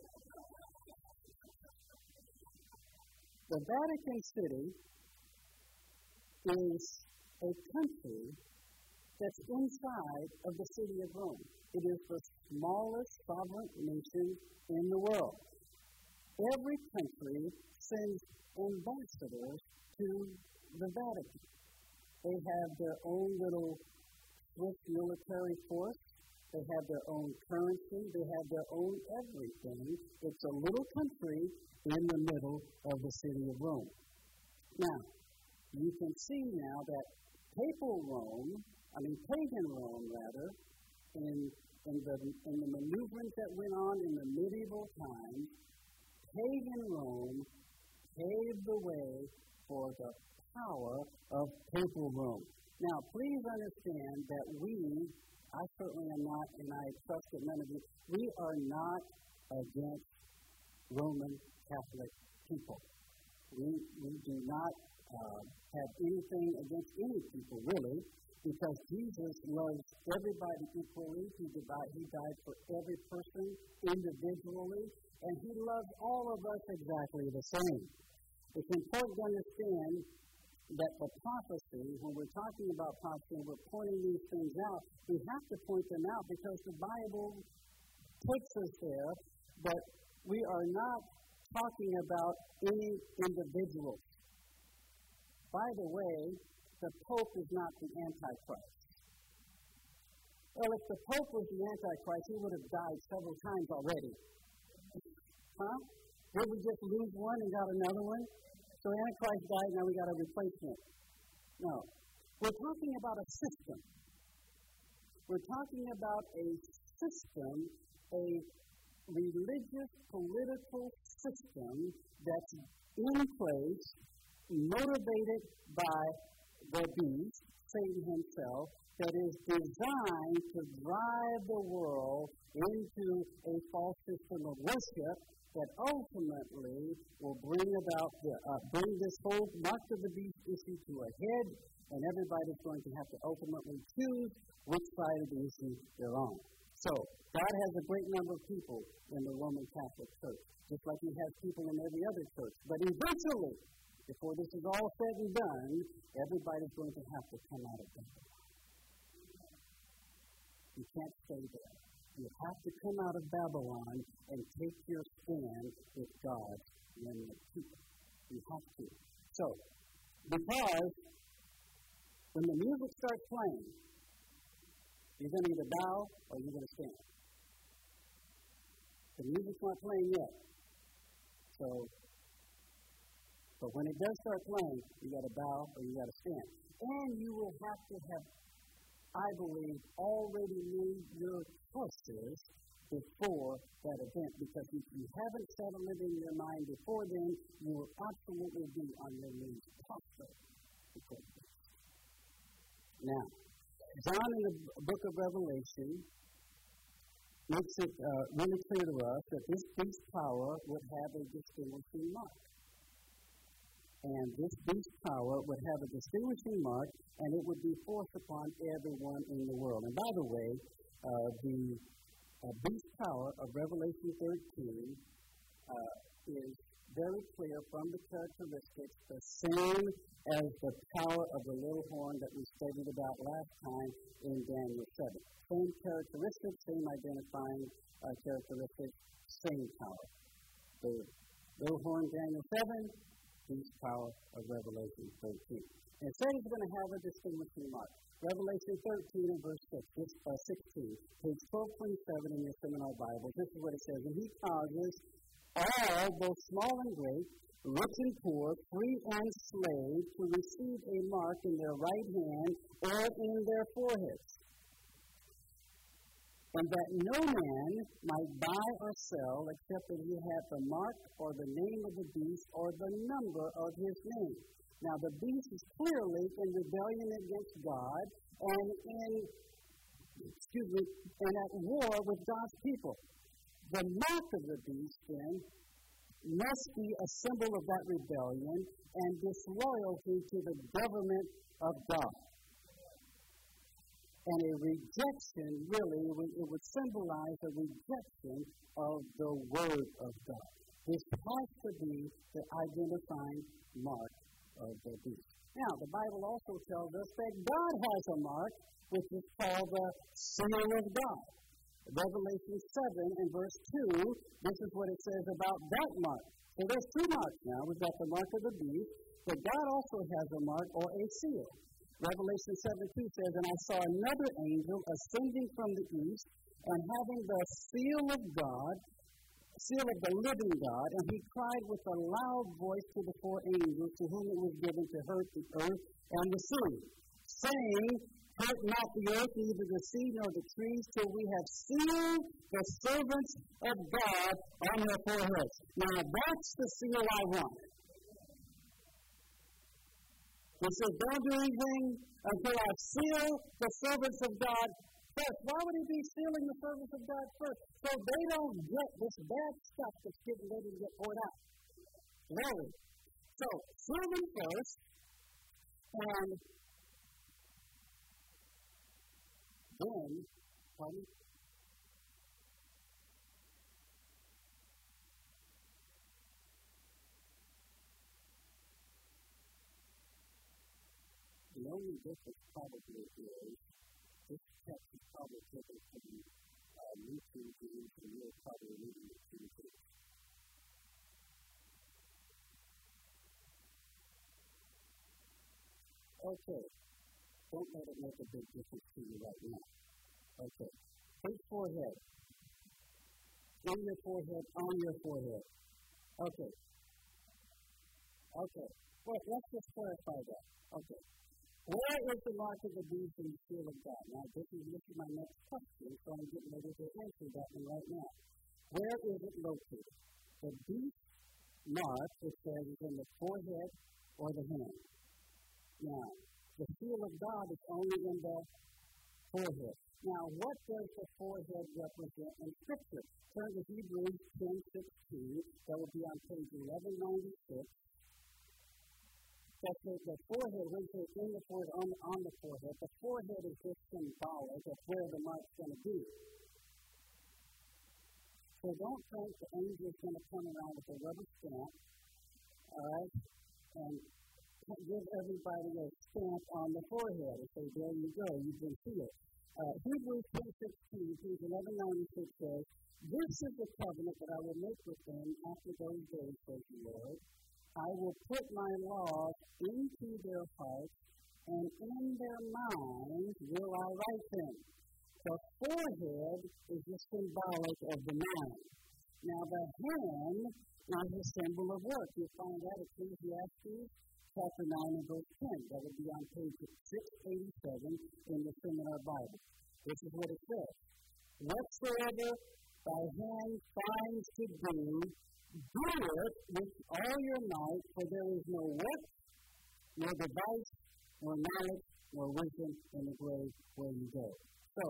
the Vatican City is a country that's inside of the city of Rome. It is the smallest sovereign nation in the world. Every country sends ambassadors to the Vatican. They have their own little Swiss military force. They have their own currency. They have their own everything. It's a little country in the middle of the city of Rome. Now, you can see now that papal Rome, I mean pagan Rome rather, in, in, the, in the maneuverings that went on in the medieval times, pagan Rome paved the way for the power of papal Rome. Now, please understand that we, I certainly am not, and I trust that none of you, we are not against Roman Catholic people. We, we do not uh, have anything against any people, really, because Jesus loves everybody equally. He, divide, he died for every person individually, and He loves all of us exactly the same. It's important to understand that the prophecy, when we're talking about prophecy, we're pointing these things out, we have to point them out because the Bible takes us there, but we are not talking about any individuals. By the way, the Pope is not the Antichrist. Well, if the Pope was the Antichrist, he would have died several times already. Huh? Did we just lose one and got another one? So Antichrist died, now we got a replacement. No. We're talking about a system. We're talking about a system, a religious, political system that's in place, motivated by the beast, Satan himself, that is designed to drive the world into a false system of worship that ultimately will bring about the, uh, bring this whole mark of the beast issue to a head, and everybody's going to have to ultimately choose which side of the issue they're on. So, God has a great number of people in the Roman Catholic Church, just like He has people in every other church. But eventually, before this is all said and done, everybody's going to have to come out of Babylon. You can't stay there. You have to come out of Babylon and take your stand with God's remnant people. You have to. So, because when the music starts playing, you're going to either bow or you're going to stand. The music's not playing yet. So, But when it does start playing, you got to bow or you got to stand. And you will have to have, I believe, already made your choices before that event, because if you haven't settled it in your mind before then, you will absolutely be on your knees prostrate before the beast. Now, John in the book of Revelation makes it uh, really clear to us that this beast power would have a distinguishing mark. And this beast power would have a distinguishing mark, and it would be forced upon everyone in the world. And by the way, uh, the uh, beast power of Revelation thirteen uh, is very clear from the characteristics, the same as the power of the little horn that we studied about last time in Daniel seven. Same characteristics, same identifying uh, characteristics, same power. The little horn, Daniel seven, beast power of Revelation thirteen. And it said it's going to have a distinguishing mark. Revelation thirteen and verse six, this, uh, sixteen, page twelve twenty-seven in your seminole Bible. This is what it says. And he causes all, both small and great, rich and poor, free and slave, to receive a mark in their right hand or in their foreheads, and that no man might buy or sell except that he had the mark or the name of the beast or the number of his name. Now, the beast is clearly in rebellion against God and in, excuse me, and at war with God's people. The mark of the beast, then, must be a symbol of that rebellion and disloyalty to the government of God. And a rejection, really, it would symbolize a rejection of the Word of God. This has to be the identifying mark of the beast. Now, the Bible also tells us that God has a mark, which is called the seal of God. Revelation seven and verse two, this is what it says about that mark. So there's two marks now. We've got the mark of the beast, but God also has a mark or a seal. Revelation seven two says, and I saw another angel ascending from the east, and having the seal of God, seal of the living God, and he cried with a loud voice to the four angels to whom it was given to hurt the earth and the sea, saying, hurt not the earth, neither the sea nor the trees, till we have sealed the servants of God on their foreheads. Now that's the seal I want. He says, don't do anything until I seal the servants of God first. Why would he be sealing the servants of God first? So they don't get this bad stuff that's getting ready to get poured out. Really. So, seal them first, and then, pardon? The only difference probably is this text is probably taken from uh, New King James, and you're probably reading the King James. Okay. Don't let it make a big difference to you right now. Okay. Take forehead. In your forehead, on your forehead. Okay. Okay. Well, let's just clarify that. Okay. Where is the mark of the beast and the seal of God? Now, this is, this is my next question, so I'm getting ready to answer that one right now. Where is it located? The beast mark, it says, is in the forehead or the hand. Now, the seal of God is only in the forehead. Now, what does the forehead represent in Scripture? Turn to Hebrews ten sixteen. That will be on page eleven ninety-six. That the, the forehead, when you say in the forehead, on, on the forehead, the forehead is just symbolic of where the mark's going to be. So don't think the angel is going to come around with a rubber stamp, all right, and give everybody a stamp on the forehead and say, there you go, you've been sealed. Uh, Hebrews ten sixteen, page eleven ninety-six says, this is the covenant that I will make with them after those days, says the Lord. I will put my laws into their hearts, and in their minds will I write them. The forehead is the symbolic of the mind. Now, the hen is a symbol of work. You find that in Ecclesiastes chapter nine and verse ten. That would be on page six eighty-seven in the Seminar Bible. This is what it says. Whatsoever thy hand finds to do, do it with all your might, for there is no work, nor device, nor knowledge, nor wisdom in the grave where you go. So,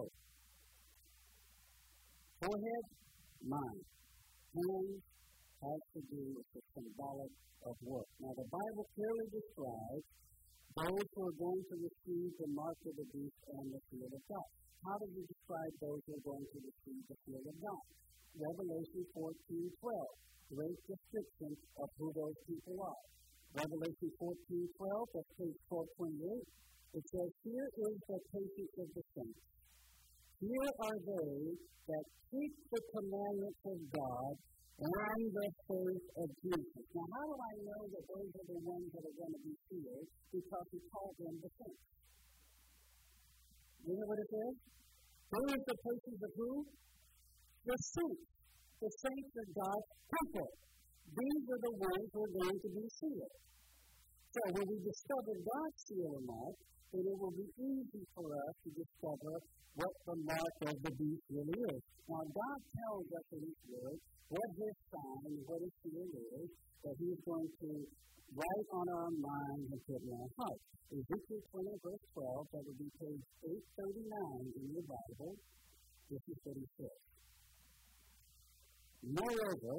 forehead, mind. Hands has to do with the symbolic of work. Now, the Bible clearly describes those who are going to receive the mark of the beast and the seal of God. How do we describe those who are going to receive the seal of God? Revelation fourteen twelve. Great description of who those people are. Revelation fourteen twelve, that's page four twenty-eight. It says, here is the patience of the saints. Here are they that keep the commandments of God and the faith of Jesus. Now, how do I know that those are the ones that are going to be sealed? Because he called them the saints. You know what it says? Who is the patience of who? The saints. The saints of God's people. These are the ones who are going to be sealed. So when we discover God's seal or mark, then it will be easy for us to discover what the mark of the beast really is. Now, God tells us in His Word what His sign, what His seal is, that He is going to write on our minds and put in our hearts. Ezekiel twenty, verse twelve, that would be page eight thirty-nine in your Bible. This is what He says. Moreover,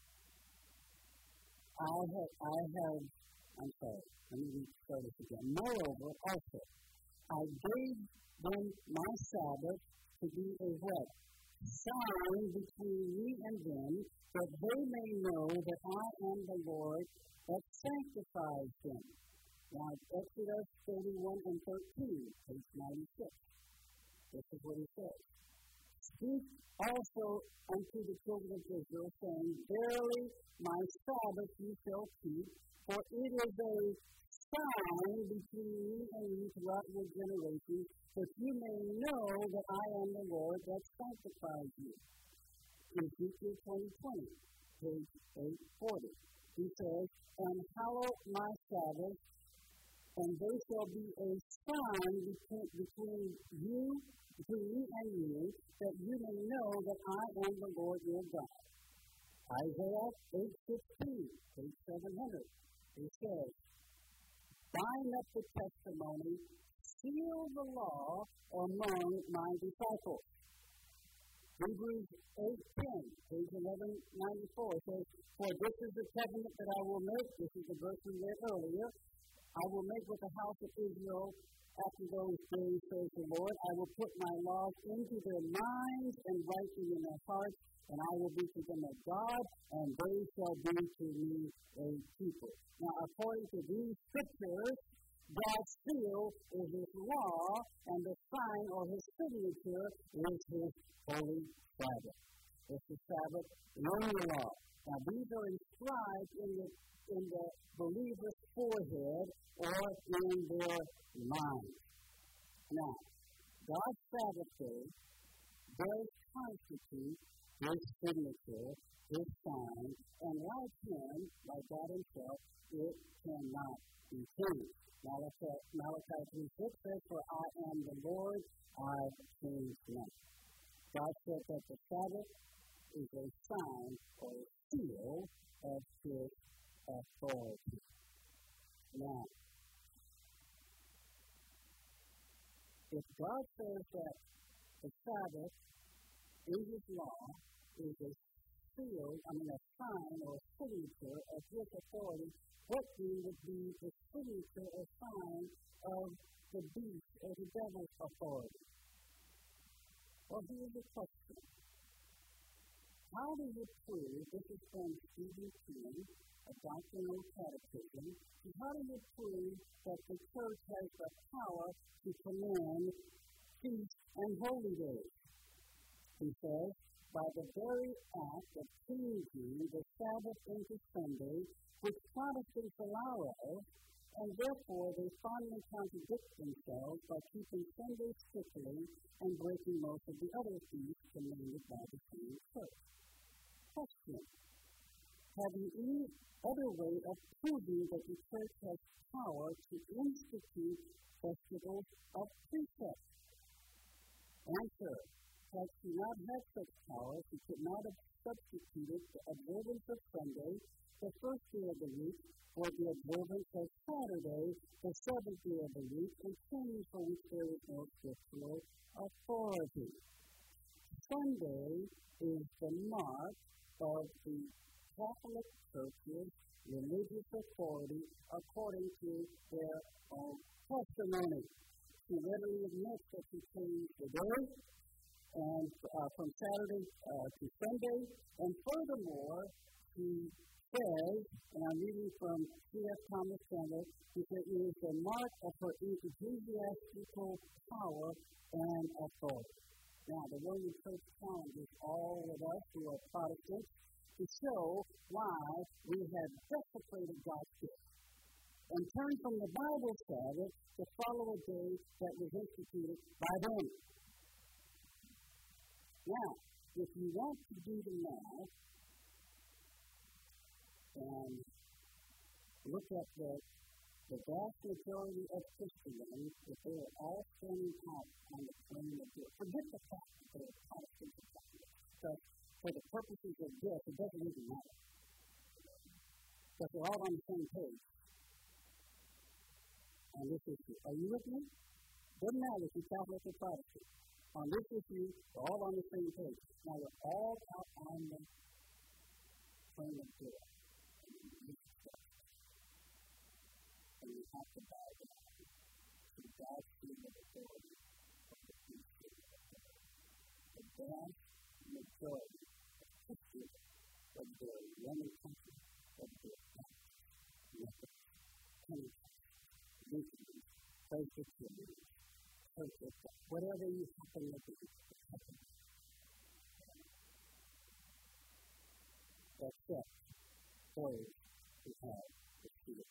I have, I have, I'm sorry, let me start this again. Moreover, also, I gave them my Sabbath to be a what? Sign between me and them, that they may know that I am the Lord that sanctifies them. Now, Exodus thirty-one and thirteen, page ninety-six. This is what He says. Speak also unto the children of Israel, saying, verily my Sabbath you shall keep, for it is a sign between me and you throughout your generations, that you may know that I am the Lord that sanctifies you. Ezekiel twenty twenty, page eight forty. He says, and hallow my Sabbath, and they shall be a sign between, between you, between me and you, that you may know that I am the Lord your God. Isaiah eight fifteen, page seven hundred. It says, bind up the testimony, seal the law among my disciples. Hebrews eight ten, page eleven ninety-four, says, for this is the covenant that I will make, this is the verse we read earlier, I will make with the house of Israel after those days, says the Lord. I will put my laws into their minds and write them in their hearts, and I will be to them a God, and they shall be to me a people. Now, according to these scriptures, God's seal is His law, and the sign or His signature is His holy Sabbath. It's the Sabbath in the law. Now, these are inscribed in the, in the believer's forehead or in their mind. Now, God's Sabbath day does constitute His signature, His sign, and like Him, like God Himself, it cannot be changed. Malachi, Malachi three six says, for I am the Lord, I change not. God said that the Sabbath is a sign or a seal of His authority. Now, if God says that the Sabbath in His law is a seal, I mean a sign or a signature of His authority, what then would be the signature or sign of the beast or the devil's authority? Well, here's the question. How do you prove, this is from Stephen King, a doctrinal catechism, how do you prove that the church has the power to command feasts and holy days? He says, by the very act of changing the Sabbath into Sunday, which Protestants allow of, and therefore they finally contradict themselves by keeping Sunday strictly and breaking most of the other feasts commanded by the same church. Question. question, have you any other way of proving that the church has power to institute festivals of precepts? Answer, had she not had such power, she could not have substituted the observance of Sunday, the first day of the week, for the observance of Saturday, the seventh day of the week, and things for which there is no scriptural authority. Sunday is the mark of the Catholic Church's religious authority according to their own testimony. She readily admits that she changed the day and uh, from Saturday uh, to Sunday, and furthermore, she says, and I'm reading from C F Thomas Chandler, he said it is the mark of her ecclesiastical power and authority. Now, the Roman Church challenges all of us who are Protestants to show why we have desecrated God's gift and turn from the Bible Sabbath to follow a day that was instituted by them. Now, if you want to do the math and look at the, the vast majority of Christendom, if they are all standing out on the plane of this, forget the fact that they are Protestants and Catholics, because for the purposes of this, it doesn't even matter. Because they're all on the same page on this issue. Are you with me? Doesn't matter if you're Catholic or Protestant. On this issue, we're all on the same page. Now, we're all out on the plane of good. And we have to bow down to God's field of authority of the priesthood of authority. The vast majority of Christians of the Roman country, of the Baptist, Methodist, Pentecostal, Lutheran, Presbyterian, Church, whatever you happen to be, except those who have the Spirit.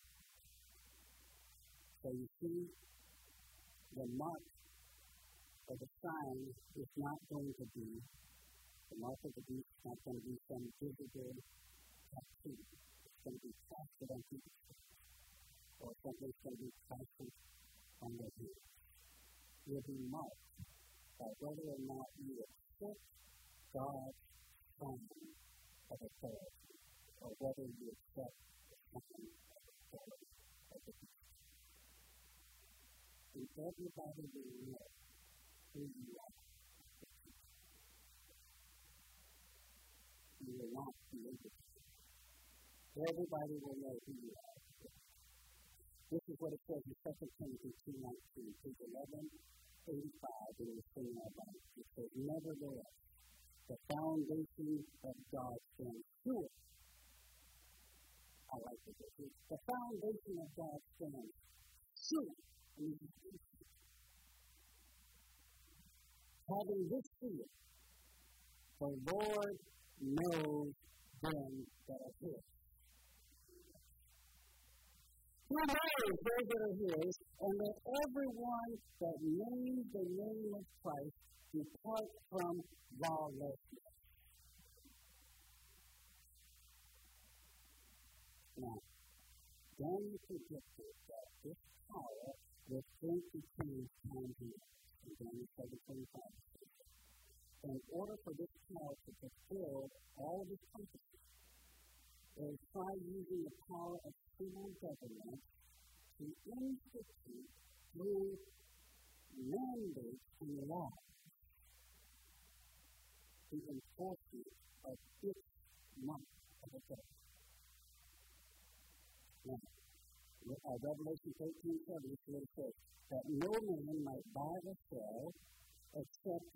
So you see, the mark of the sign is not going to be, the mark of the beast is not going to be some visible tattoo. It's going to be plastered on people's face, or something that's going to be plastered on their hands. Will be marked by whether or not you accept God's sign of authority, or whether you accept the sign of authority of the beast. And everybody will know who you are. You will not be able to. Everybody will know who you are. This is what it says in Second Timothy two nineteen, page eleven eighty-five in the Seminar Bible. It says, nevertheless, the foundation of God stands sure. I like this. The foundation of God stands sure. Having this seal, the Lord knows them that are his. He knows those that are his, and that everyone that names the name of Christ depart from lawlessness. Now, Daniel predicted that this power was going to change time here. In Daniel seven twenty-five. In order for this power to fulfill all of its purposes, they try using the power of civil government to institute through mandates and laws the enforcement of its month of authority. Now, uh, Revelation thirteen seven is what it says, that no man might buy or sell except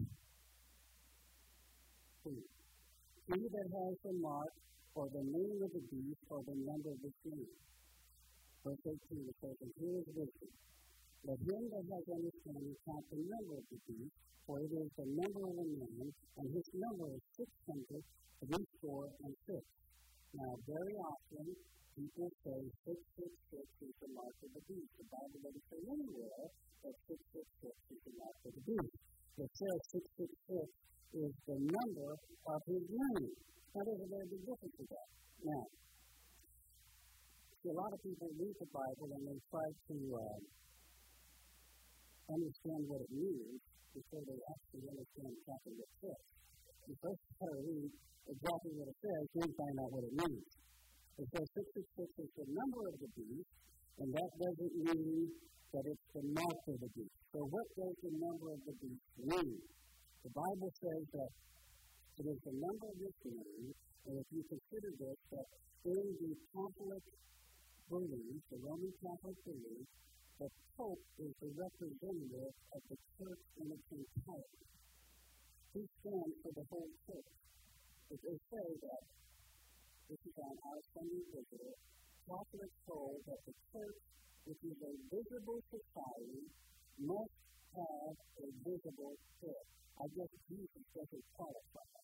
who? He that has the mark or the name of the beast or the number of his name. Verse eighteen it says, and here is wisdom. Let him that has understanding count the number of the beast, for it is the number of a man, and his number is six hundred threescore and six. Now, very often, people say six six six is the mark of the beast. The Bible doesn't say anywhere that six six six is the mark of the beast. It says six six six is the number of his name. Now, there's a very big difference with that. Now, see, a lot of people read the Bible and they try to uh, understand what it means before they actually understand exactly what it says. You first have to read exactly what it says, then find out what it means. It says six six six is the number of the beast, and that doesn't mean that it's the mark of the beast. So what does the number of the beast mean? The Bible says that it is the number of this name, and if you consider this, that in the Catholic belief, the Roman Catholic belief, the Pope is the representative of the church in its entirety. He stands for the whole church. If they say that, this is on our Sunday Visitor, Catholics hold that the church, which is a visible society, must have a visible head. I guess Jesus doesn't qualify.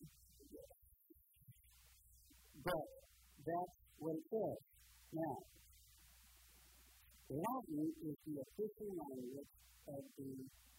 But that's what it says. Now, Latin is the official language of the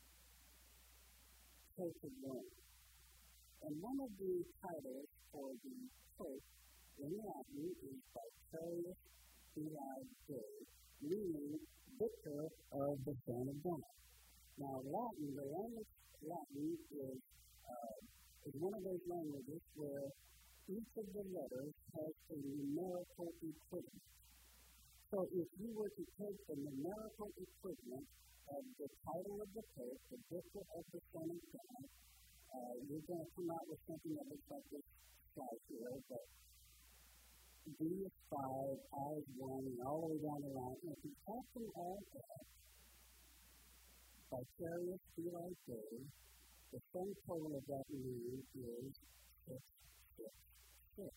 Church of Rome. And one of the titles for the Pope in Latin is Vicarius Filii Dei, meaning Vicar of the Son of God. Now, Latin, the language Latin is, uh, is one of those languages where each of the letters has a numerical equivalent. So if you were to take the numerical equivalent of the title of the Pope, the Vicar of the Son of God, uh, you're going to come out with something that looks like this slide here, but D is five, I is one, and all the way down the line. And if you add them all up, Vicarius Filii Dei, the sum total of that name is six six six.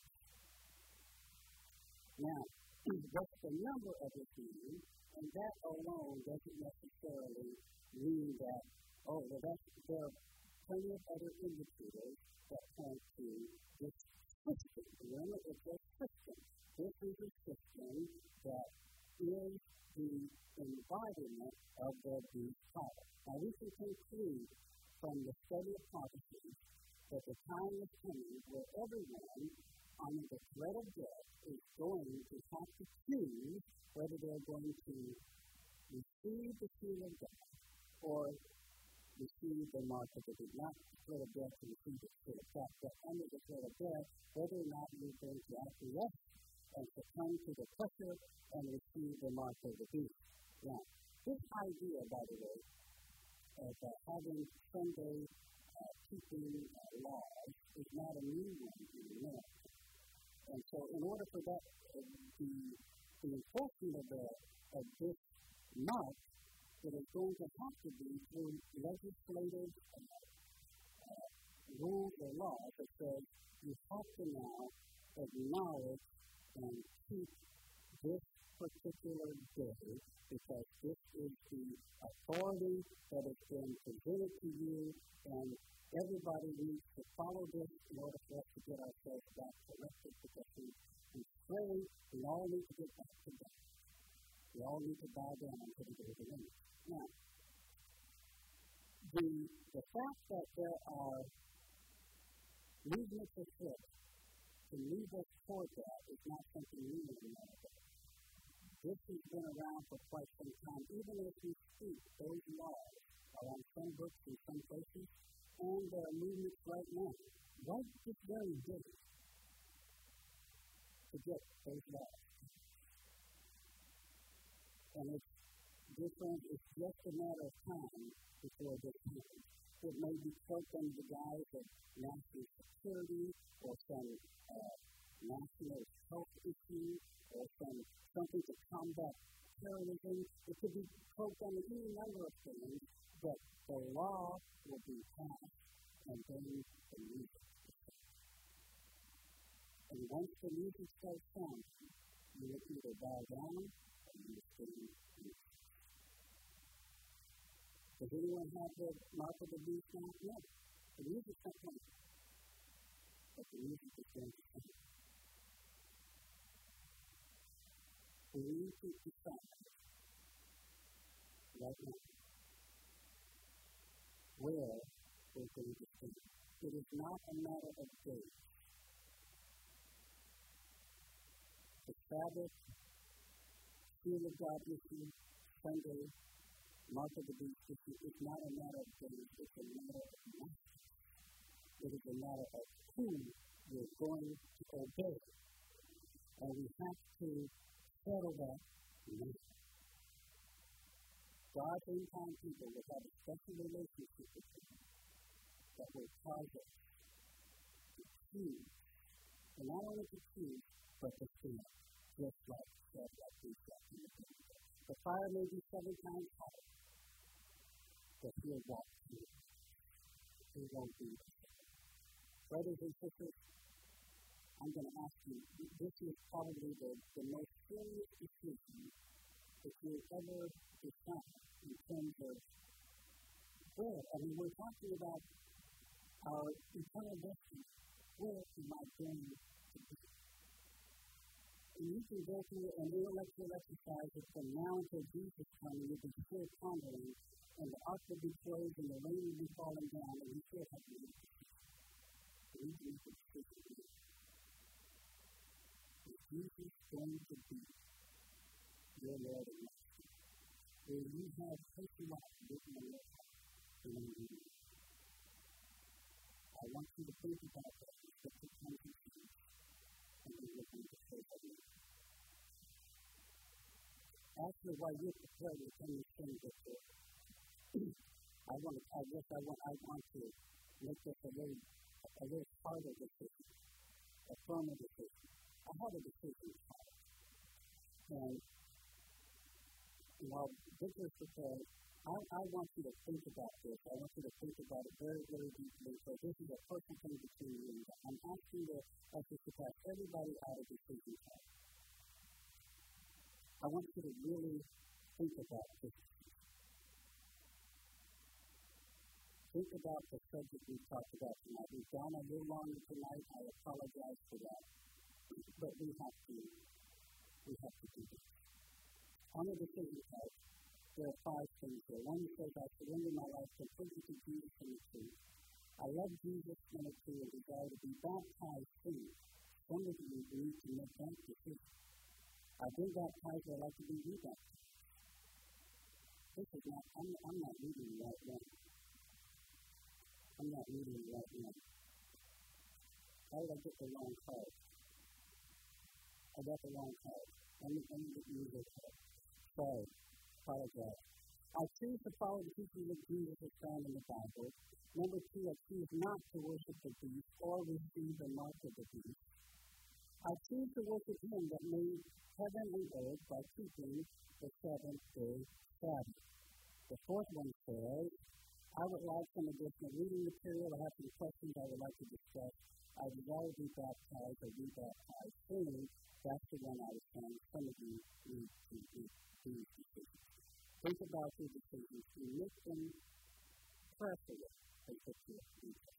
Now, what's the number of this name? And that alone doesn't necessarily mean that, oh, well, that's, there are plenty of other indicators that point to this system. Remember, it's a system. This is a system that is the embodiment of the beast title. Now, we can conclude from the study of prophecy that the time is coming where everyone on the threat of death is going to have to choose whether they're going to receive the seal of God or receive the mark of the beast. Not the threat of death to receive the seal of God, but under the threat of death, whether or not you're going to acquiesce and succumb to the pressure and receive the mark of the beast. Now, this idea, by the way, of uh, having Sunday uh, keeping uh, laws is not a new one in America. And so in order for that, uh, the, the enforcement of, the, of this mark, it is going to have to be through legislative uh, uh, rules or laws that says you have to now acknowledge and keep this particular day because this is the authority that has been presented to you, and everybody needs to follow this in order for us to get ourselves back corrected because we, we pray, we all need to get back to God. We all need to bow down to the day of the Lord. Now, the, the fact that there are movements of faith to move us toward that is not something new in America. This has been around for quite some time. Even as we speak, those laws are on some books in some places, and there are movements right now. Right this very day to get those laws. And it's different, it's just a matter of time before this happens. It may be cloaked under the guise of national security or some uh, national health issue or some something to combat terrorism. It could be cloaked under any number of things, but the law will be passed and then the music will start. And once the music starts sounding, you will either bow down or you will stay in peace. Does anyone have the mark of the beast now? No. The music's not playing. But the music is going to sound. We need to decide right now where we're going to stand. It is not a matter of days. Sabbath, Seal of God issue, Sunday, Mark of the Beast issue. It's not a matter of days, it's a matter of night. It is a matter of who we're going to obey. And we have to settle that now. God's end-time people will have a special relationship with Him that will cause us to choose, and not only to choose, but to sin, just like said like we said in the beginning. The fire may be seven times hotter, but He'll walk through it. He won't be there. Brothers and sisters, I'm going to ask you, this is probably the, the most serious decision that you'll ever decide in terms of where. I mean, we're talking about our eternal destiny. Where am I going to be? And you can go through an intellectual exercise that from now until Jesus comes, you'll be still pondering, and the ark will be closed, and the rain will be falling down, and you still have to make a decision. You need to make a decision. Is Jesus going to be your Lord and Master? Will you have personal life written on your heart and on you? I want you to think about that in such a time of change, and then we're going to pray for you. After while you're prepared to understand this, I want to, I guess I want, I want to make this a very, a very harder decision, a firmer decision. I have a decision to make. And while Victor is prepared, I, I want you to think about this. I want you to think about it very, very deeply. So this is a personal thing between you and God. I'm asking the ushers to pass everybody out of decision time. I want you to really think about this. Think about the subject we talked about tonight. We've gone a little longer tonight. I apologize for that. But we have to, we have to do this. On the decision card, there are five things there. One says, I surrender my life completely to Jesus and the truth. I love Jesus, number two, and desire to be baptized soon. Some of you need to make that decision. I've been baptized, I'd like to be rebaptized. This is not, I'm, I'm not reading the right one. I'm not reading the right one. How did I get the wrong card? I got the wrong card. Let me, let me get you this card. Sorry. Apologize. I choose to follow the teachings of Jesus as found in the Bible. Number two, I choose not to worship the beast or receive the mark of the beast. I choose to worship Him that made heaven and earth by keeping the seventh day Sabbath. The fourth one says, I would like some additional reading material. I have some questions I would like to discuss. I desire to be baptized or be baptized soon. That's the one I was saying. Some of you need to make these decisions. Think about your decisions and make them prayerfully and put your interest.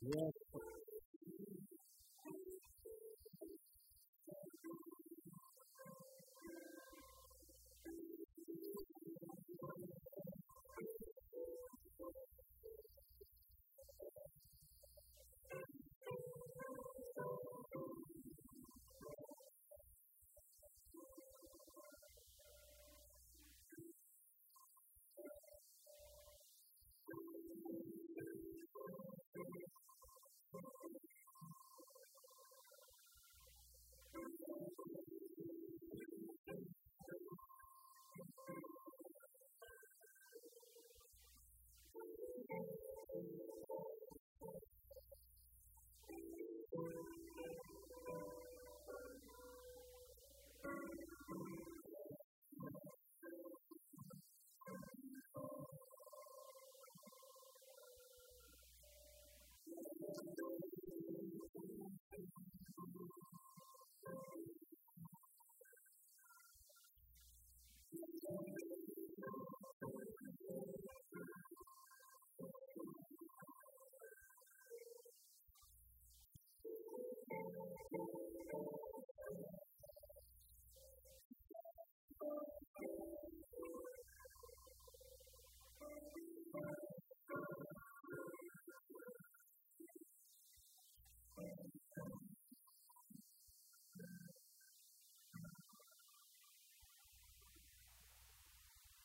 Yes.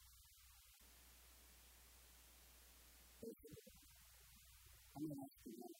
I'm going to ask you